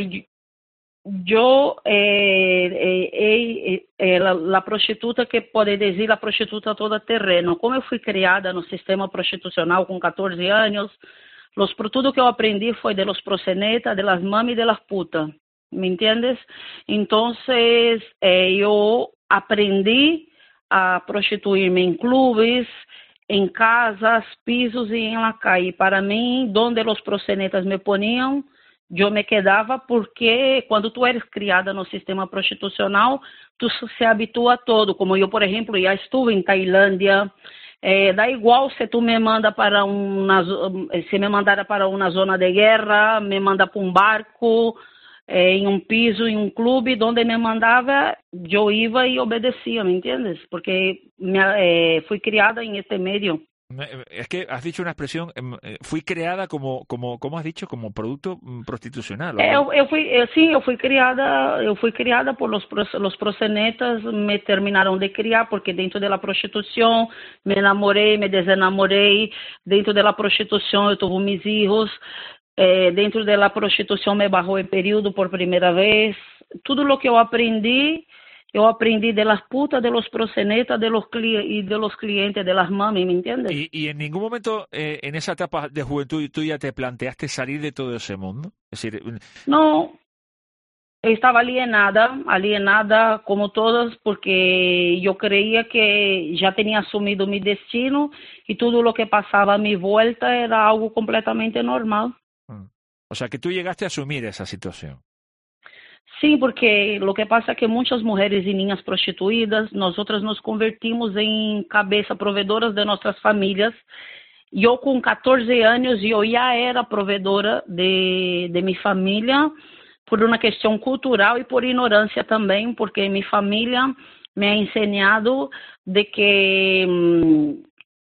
yo, eh, eh, eh, eh, la, la prostituta que puede decir, la prostituta toda terreno. Como eu fui criada no sistema prostitucional com catorze anos, los, tudo que eu aprendi foi de los proxenetas, de las mami e de las putas, ¿me entiendes? Entonces, eh, eu aprendi a prostituir-me em clubes, em casas, pisos e em la calle. Para mim, donde los proxenetas me poniam, eu me quedava, porque quando tu eres criada no sistema prostitucional, tu se habitua a todo. Como eu, por exemplo, já estive em Tailândia. É, dá igual se tu me manda para uma, se me mandara para uma zona de guerra, me manda para um barco, é, em um piso, em um clube, donde me mandava, eu ia e obedecia, ¿me entiendes? Porque me, é, fui criada en este medio. Es que has dicho una expresión, fui creada como, como, ¿cómo has dicho? Como producto prostitucional. ¿O? Eu, eu fui, eu, sim, eu fui criada, eu fui criada por los, los proxenetas, me terminaram de criar, porque dentro da prostituição me enamorei, me desenamorei, dentro da prostituição eu tive meus filhos, eh, dentro da prostituição me barrou em período por primeira vez. Tudo o que eu aprendi, eu aprendi de las putas, de los proxenetas, de los y de los clientes, de las mami, ¿me entiendes? ¿Y, y en ningún momento eh, en esa etapa de juventud tú ya te planteaste salir de todo ese mundo? Es decir, no, estaba alienada, alienada como todas, porque yo creía que ya tenía asumido mi destino y todo lo que pasaba a mi vuelta era algo completamente normal. O sea, que tú llegaste a asumir esa situación. Sim, porque o que passa é que muitas mulheres e niñas prostituídas, nós outras nos convertimos em cabeça provedoras de nossas famílias. E eu com catorze anos, eu já era provedora de, de minha família por uma questão cultural e por ignorância também, porque minha família me ha ensinado de que hum,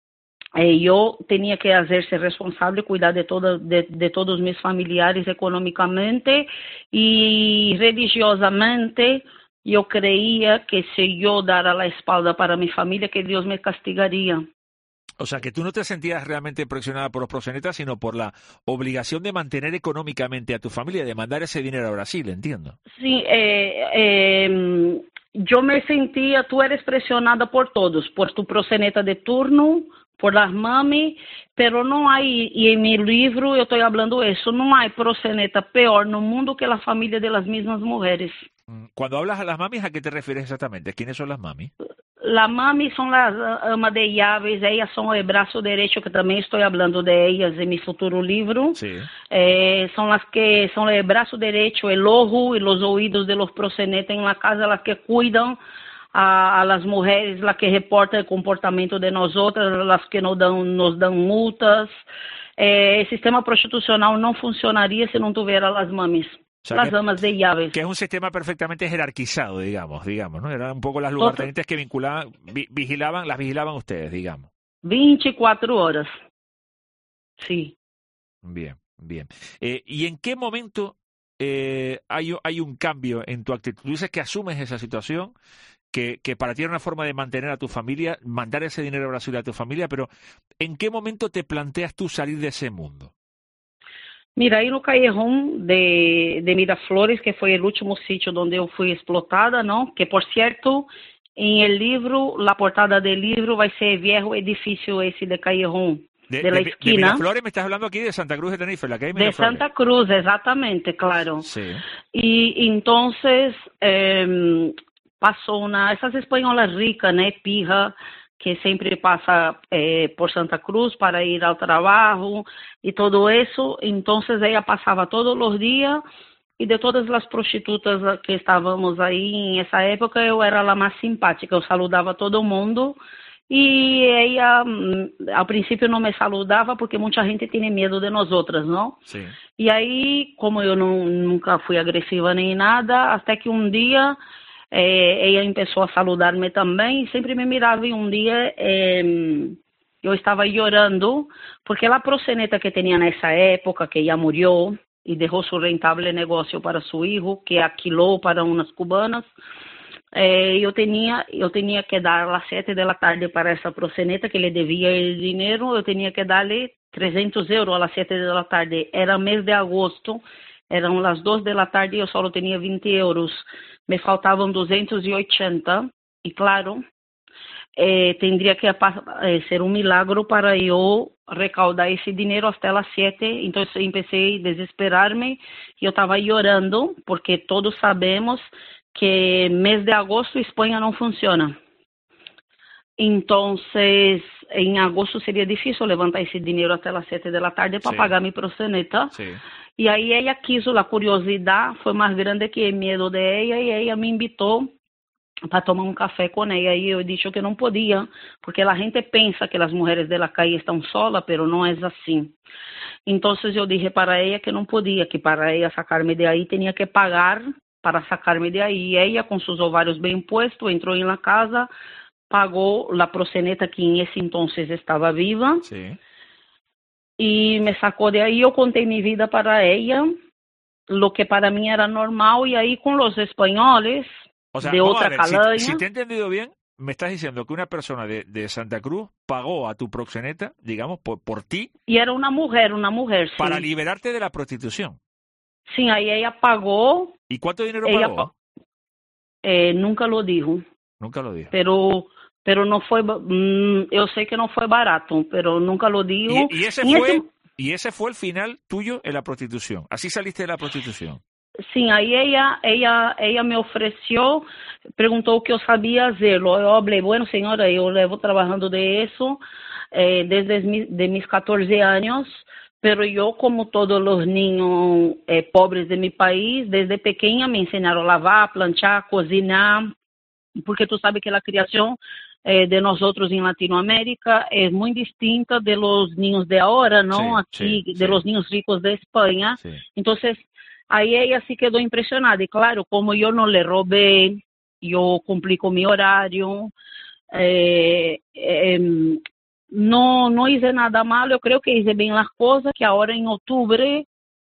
eu tinha que fazer-se responsável, cuidar de, toda, de, de todos os meus familiares economicamente e religiosamente. Eu creía que se eu dar a espalda para minha família, que Deus me castigaria. O sea, que tú no te sentías realmente presionada por los proxenetas, sino por la obligación de mantener económicamente a tu familia, de mandar ese dinero a Brasil, entiendo. Sí, eh, eh, yo me sentía, tú eres presionada por todos, por tu proxeneta de turno, por las mami, pero no hay, y en mi libro yo estoy hablando eso, no hay proxeneta peor no mundo que la familia de las mismas mujeres. Cuando hablas a las mamis, ¿a qué te refieres exactamente? ¿Quiénes son las mamis? Las mami son las amas de llaves, ellas son el brazo derecho, que también estoy hablando de ellas en mi futuro libro. Sí. Eh, son las que son el brazo derecho, el ojo y los oídos de los proxenetas en la casa, las que cuidan a, a las mujeres, las que reportan el comportamiento de nosotras, las que nos dan, nos dan multas. Eh, el sistema prostitucional no funcionaría si no tuviera las mamis. O sea, las que, amas de llaves. Que es un sistema perfectamente jerarquizado, digamos, digamos, ¿no? Eran un poco las lugartenientes que vinculaban, vi, vigilaban, las vigilaban ustedes, digamos. veinticuatro horas. Sí. Bien, bien. Eh, ¿Y en qué momento eh, hay, hay un cambio en tu actitud? Tú dices que asumes esa situación, que, que para ti era una forma de mantener a tu familia, mandar ese dinero a Brasil a tu familia, pero ¿en qué momento te planteas tú salir de ese mundo? Mira, aí no Callejón de, de Miraflores, que foi o último sítio onde eu fui explotada, não? Que, por certo, em el livro, a portada do livro vai ser viejo edifício esse de Callejón. de, de la de, esquina. De Miraflores me estás hablando aquí de Santa Cruz de Tenerife, la calle De Miraflores. Santa Cruz, exactamente, claro. Sí. Y entonces eh, pasó una, esas españolas ricas, né, pija, que siempre pasa eh, por Santa Cruz para ir al trabajo y todo eso. Entonces ella pasaba todos los días y de todas las prostitutas que estábamos ahí en esa época, yo era la más simpática, yo saludaba a todo mundo y ella al principio no me saludaba porque mucha gente tiene miedo de nosotras, ¿no? Sí. Y ahí, como yo no, nunca fui agresiva ni nada, hasta que un día... Eh, ella empezó a saludarme también y siempre me miraba y un día eh, yo estaba llorando porque la proxeneta que tenía en esa época, que ella murió y dejó su rentable negocio para su hijo, que alquiló para unas cubanas, eh, yo tenía yo tenía que dar a las siete de la tarde para esa proxeneta que le debía el dinero, yo tenía que darle trescientos euros a las siete de la tarde, era mes de agosto, eran las dos de la tarde y yo solo tenía veinte euros. Me faltavam duzentos e oitenta e, claro, eh, tendria que eh, ser um milagre para eu recaudar esse dinheiro até as sete. Então, eu comecei a desesperar-me e eu estava chorando, porque todos sabemos que mês de agosto Espanha não funciona. Então, em agosto seria difícil levantar esse dinheiro até as sete da tarde para pagar minha proxeneta. Sim. E aí ela quis, a curiosidade foi mais grande que o medo de ela, e ela me invitou para tomar um café com ela. E eu disse que não podia, porque a gente pensa que as mulheres da calle estão solas, mas não é assim. Então eu disse para ela que não podia, que para ela sacar-me de aí tinha que pagar para sacar-me de aí. E ela, com seus ovários bem postos, entrou na casa, pagou a proxeneta que em esse entonces estava viva. Sim. E me sacou de aí, eu contei minha vida para ela, lo que para mim era normal, e aí com os espanhóis, o sea, de outra ver, calaña... Si, si te he entendido bien, me estás diciendo que una persona de, de Santa Cruz pagó a tu proxeneta, digamos, por, por ti... Y era una mujer, una mujer, sí. Para liberarte de la prostitución. Sí, ahí ella pagó... ¿Y cuánto dinero ella pagó? Pa eh, nunca lo dijo. Nunca lo dijo. Pero... Pero no fue, mm, yo sé que no fue barato, pero nunca lo digo. Y, y, ese y, fue, ese... y ese fue el final tuyo en la prostitución. Así saliste de la prostitución. Sí, ahí ella, ella, ella me ofreció, preguntó que yo sabía hacerlo. Yo hablé, bueno, señora, yo llevo trabajando de eso eh, desde mi, de mis catorce años, pero yo, como todos los niños eh, pobres de mi país, desde pequeña me enseñaron a lavar, planchar, cocinar, porque tú sabes que la criación Eh, de nosotros en Latinoamérica es muy distinta de los niños de ahora, ¿no? Sí, Aquí, sí, de sí. los niños ricos de España. Sí. Entonces, ahí ella sí quedó impresionada. Y claro, como yo no le robé, yo cumplí con mi horario, eh, eh, no, no hice nada malo, yo creo que hice bien las cosas, que ahora en octubre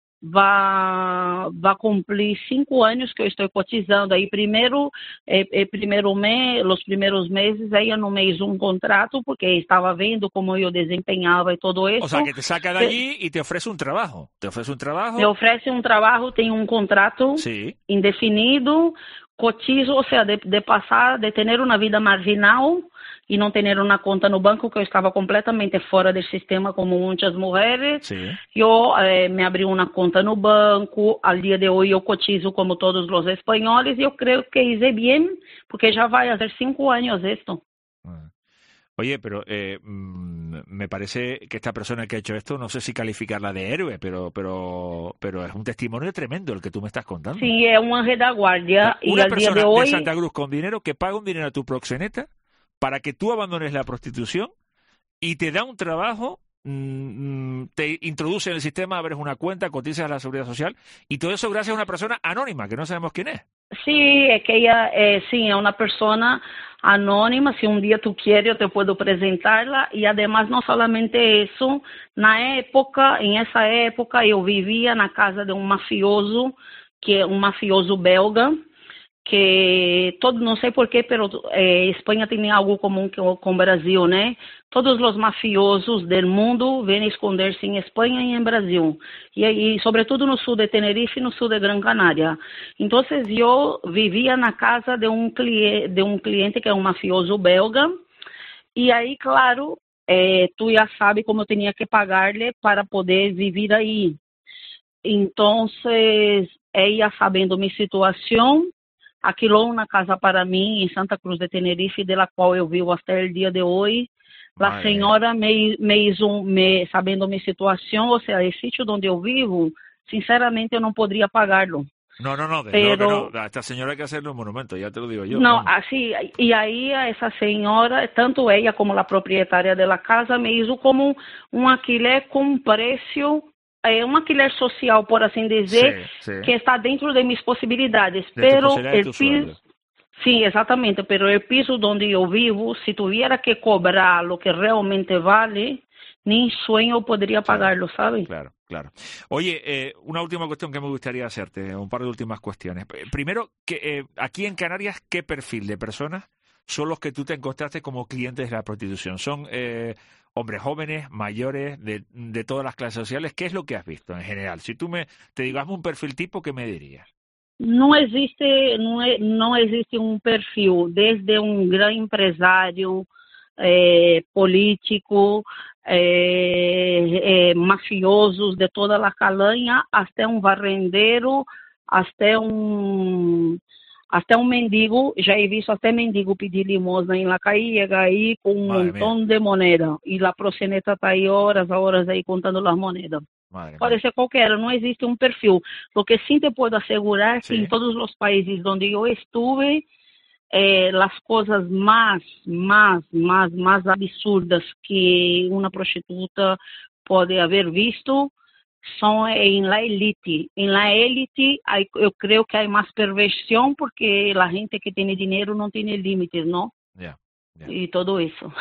va va cumplir cinco años que eu estou cotizando. Aí primeiro eh, eh, primeiro mês, os primeiros meses aí eu não me hice um contrato porque estava vendo como eu desempenhava e todo isso. O sea, que te saca de allí y te ofrece un trabajo. Te ofrece un trabajo. Me ofrece um trabalho, tem um contrato sí. indefinido, cotizo, ou seja, de, de passar, de ter uma vida marginal e não ter uma conta no banco, que eu estava completamente fora do sistema, como muitas mulheres. Sí. Eu eh, me abri uma conta no banco, ao dia de hoje eu cotizo como todos os espanhóis, e eu creio que hice bem, porque já vai fazer cinco anos esto. Oye, pero eh, me parece que esta persona que ha hecho esto, no sé si calificarla de héroe, pero pero pero es un testimonio tremendo el que tú me estás contando. Sí, es un ángel de guardia. O sea, una y al día persona de hoy de Santa Cruz con dinero que paga un dinero a tu proxeneta para que tú abandones la prostitución y te da un trabajo, mmm, te introduce en el sistema, abres una cuenta, cotizas a la Seguridad Social, y todo eso gracias a una persona anónima que no sabemos quién es. Sí, es que ella, eh, sí, es una persona anónima. Si un día tú quieres, yo te puedo presentarla. Y además, no solamente eso, na época, en esa época, yo vivía en la casa de un mafioso, que un mafioso belga, que todo, não sei porquê, pero eh, Espanha tem algo comum com o Brasil, né? Todos os mafiosos do mundo vêm esconder-se em Espanha e em Brasil, e, e sobretudo no sul de Tenerife e no sul de Gran Canaria. Então, eu vivia na casa de um cliente, de um cliente que é um mafioso belga, e aí, claro, eh, tú ya sabes cómo tenía que pagarle para poder vivir ahí. Entonces, ella sabiendo mi situación, alquiló una casa para mí en Santa Cruz de Tenerife, de la cual yo vivo hasta el día de hoy. La Vale. señora me, me hizo, me, sabiendo mi situación, o sea, el sitio donde yo vivo, sinceramente yo no podría pagarlo. No, no, no, desde Pero- luego que no. A esta señora hay que hacerle un monumento, ya te lo digo yo. No, vamos. así, y ahí a esa señora, tanto ella como la propietaria de la casa, me hizo como un alquiler con un precio, eh, un alquiler social, por así decir, Sí, sí. que está dentro de mis posibilidades. De tu pero posibilidad y el tu piso, sueldo. sí, exactamente, pero el piso donde yo vivo, si tuviera que cobrar lo que realmente vale, ni en sueño podría pagarlo, ¿sabes? Claro, claro. Oye, eh, una última cuestión que me gustaría hacerte, un par de últimas cuestiones. Eh, Primero, que eh, aquí en Canarias, ¿qué perfil de personas son los que tú te encontraste como clientes de la prostitución? ¿Son eh, hombres jóvenes, mayores, de, de todas las clases sociales? ¿Qué es lo que has visto en general? Si tú me te digas un perfil tipo, ¿qué me dirías? No existe, no, e- no existe un perfil, desde un gran empresario, eh, político, eh, eh, mafiosos de toda la calaña, hasta un barrendero, hasta un hasta un mendigo. Ya he visto hasta mendigo pedir limosna en la calle, llega ahí con un Madre montón de monedas y la proxeneta está ahí horas a horas ahí contando las monedas. Madre mía. Puede ser cualquiera, no existe un perfil. Lo que sí te puedo asegurar Sí. que en todos los países donde yo estuve, eh, las cosas más, más, más, más absurdas que una prostituta puede haber visto son en la élite. En la élite hay, yo creo que hay más perversión porque la gente que tiene dinero no tiene límites, ¿no? Ya. Y todo eso.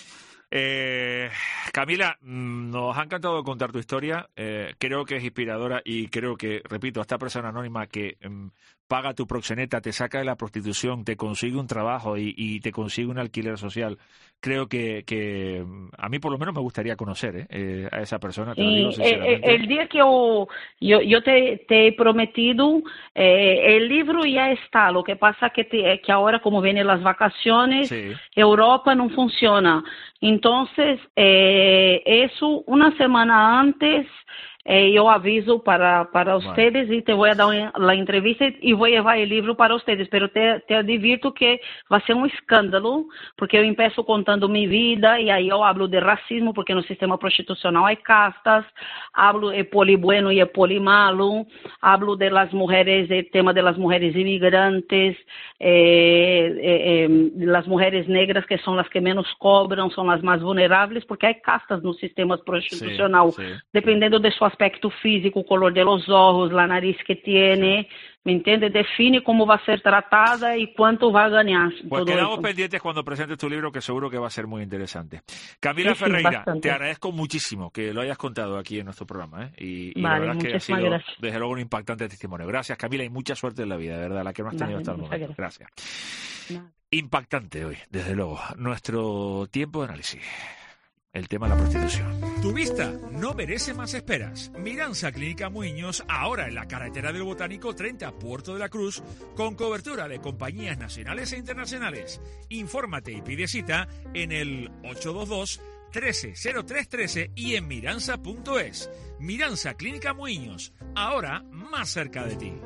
Eh, Camila, mm, nos ha encantado contar tu historia. Eh, creo que es inspiradora y creo que, repito, esta persona anónima que mm, paga tu proxeneta, te saca de la prostitución, te consigue un trabajo y, y te consigue un alquiler social, creo que, que mm, a mí por lo menos me gustaría conocer eh, eh, a esa persona, te lo digo Sí, eh, eh, sinceramente. el día que yo, yo, yo te, te he prometido, eh, el libro ya está. Lo que pasa que, te, que ahora, como vienen las vacaciones, Sí. Europa no funciona. Entonces, eh, eso una semana antes, eh, yo aviso para, para Vale. ustedes y te voy a dar una- la entrevista y voy a llevar el libro para ustedes. Pero te, te advierto que va a ser un escándalo, porque yo empiezo contando mi vida y ahí yo hablo de racismo, porque en el sistema prostitucional hay castas, hablo de poli bueno y el poli malo, hablo de las mujeres, el tema de las mujeres inmigrantes, eh, eh, eh, las mujeres negras que son las que menos cobran, son las más vulnerables, porque hay castas no sistema prostitucional, sí, dependiendo de su aspecto físico, o color de los ojos, la nariz que tiene, ¿me entiende? Define cómo va a ser tratada y cuánto va a ganar. Pues todo quedamos eso. pendientes cuando presentes tu libro, que seguro que va a ser muy interesante. Camila Sí, sí, Ferreira, bastante. te agradezco muchísimo que lo hayas contado aquí en nuestro programa. ¿eh? Y, y la Vale, verdad es que ha muchísimas sido, gracias. desde luego, un impactante testimonio. Gracias, Camila, y mucha suerte en la vida, de verdad, la que no has tenido Vale, hasta el muchas momento. Gracias. Impactante hoy, desde luego, nuestro tiempo de análisis. El tema de la prostitución. Tu vista no merece más esperas. Miranza Clínica Muiños, ahora en la carretera del Botánico treinta, Puerto de la Cruz, con cobertura de compañías nacionales e internacionales. Infórmate y pide cita en el ocho dos dos, trece cero tres trece y en miranza punto es. Miranza Clínica Muiños, ahora más cerca de ti.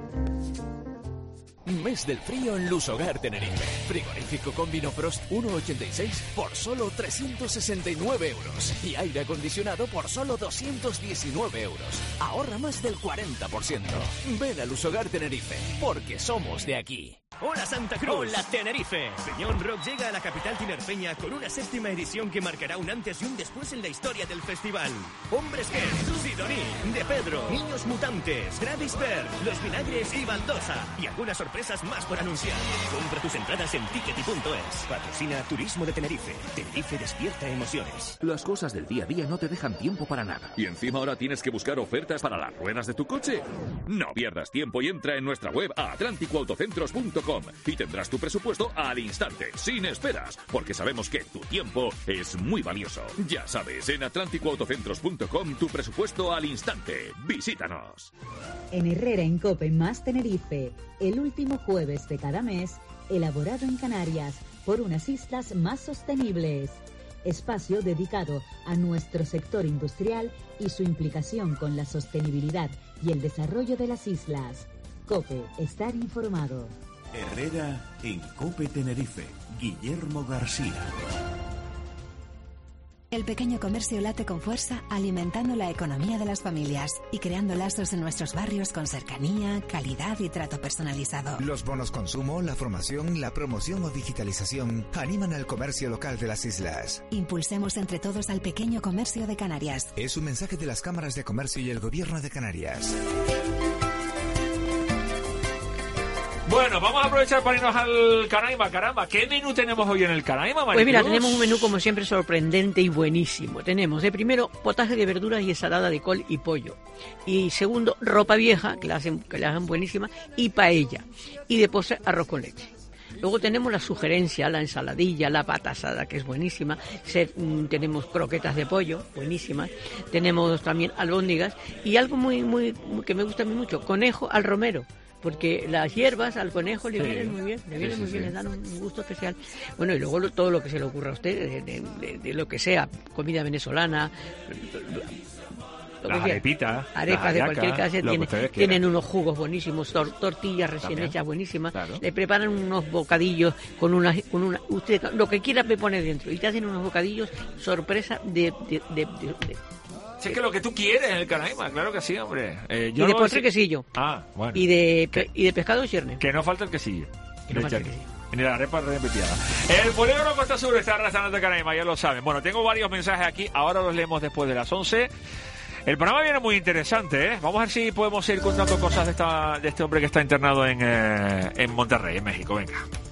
Mes del frío en Lusogar Tenerife. Frigorífico con Vinofrost uno ochenta y seis por solo trescientos sesenta y nueve euros. Y aire acondicionado por solo doscientos diecinueve euros. Ahorra más del cuarenta por ciento. Ven a Lusogar Tenerife, porque somos de aquí. Hola Santa Cruz. Hola Tenerife. Peñón Rock llega a la capital tinerfeña con una séptima edición que marcará un antes y un después en la historia del festival. Hombres G, Sidoní, De Pedro, Niños Mutantes, Gravis Bear, Los Vinagres y Baldosa. Y algunas sorpresas más por anunciar. Compra tus entradas en tickety punto es. Patrocina Turismo de Tenerife. Tenerife despierta emociones. Las cosas del día a día no te dejan tiempo para nada. ¿Y encima ahora tienes que buscar ofertas para las ruedas de tu coche? No pierdas tiempo y entra en nuestra web a atlántico autocentros punto com y tendrás tu presupuesto al instante, sin esperas, porque sabemos que tu tiempo es muy valioso. Ya sabes, en atlántico autocentros punto com tu presupuesto al instante. Visítanos. En Herrera en Cope más Tenerife, el último jueves de cada mes, elaborado en Canarias por unas islas más sostenibles. espacio dedicado a nuestro sector industrial y su implicación con la sostenibilidad y el desarrollo de las islas. COPE, estar informado. Herrera en COPE Tenerife. Guillermo García. El pequeño comercio late con fuerza, alimentando la economía de las familias y creando lazos en nuestros barrios con cercanía, calidad y trato personalizado. Los bonos consumo, la formación, la promoción o digitalización animan al comercio local de las islas. Impulsemos entre todos al pequeño comercio de Canarias. Es un mensaje de las cámaras de comercio y el gobierno de Canarias. Bueno, vamos a aprovechar para irnos al Canaima. Caramba, ¿qué menú tenemos hoy en el Canaima, Maricruz? Pues mira, tenemos un menú como siempre sorprendente y buenísimo. Tenemos de primero potaje de verduras y ensalada de col y pollo. Y segundo, ropa vieja, que la hacen, que la hacen buenísima, y paella. Y de postre, arroz con leche. Luego tenemos la sugerencia, la ensaladilla, la pata asada, que es buenísima. Se, mm, tenemos croquetas de pollo, buenísimas. Tenemos también albóndigas. Y algo muy, muy, que me gusta a mí mucho, conejo al romero. Porque las hierbas al conejo le vienen sí. muy bien, le vienen sí, sí, muy bien, sí. le dan un gusto especial. Bueno, y luego lo, todo lo que se le ocurra a usted, de, de, de, de lo que sea, comida venezolana, lo las arepitas, arepas de cualquier clase, tiene, tienen unos jugos buenísimos, tor, tortillas recién También. hechas buenísimas, claro. Le preparan unos bocadillos con una, con una, usted lo que quiera me pone dentro, y te hacen unos bocadillos sorpresa de... de, de, de, de Si es que lo que tú quieres en el Canaima, claro que sí, hombre. Eh, yo y de no postre decir... quesillo. Ah, bueno. Y de, pe... y de pescado y cierne. Que no falta el quesillo. Que no falta el quesillo. Ni la arepa repetida. El polígono Costa Sur está en el restaurante Canaima, ya lo saben. Bueno, tengo varios mensajes aquí, ahora los leemos después de las once. El programa viene muy interesante, ¿eh? Vamos a ver si podemos ir contando cosas de, esta, de este hombre que está internado en, eh, en Monterrey, en México. Venga.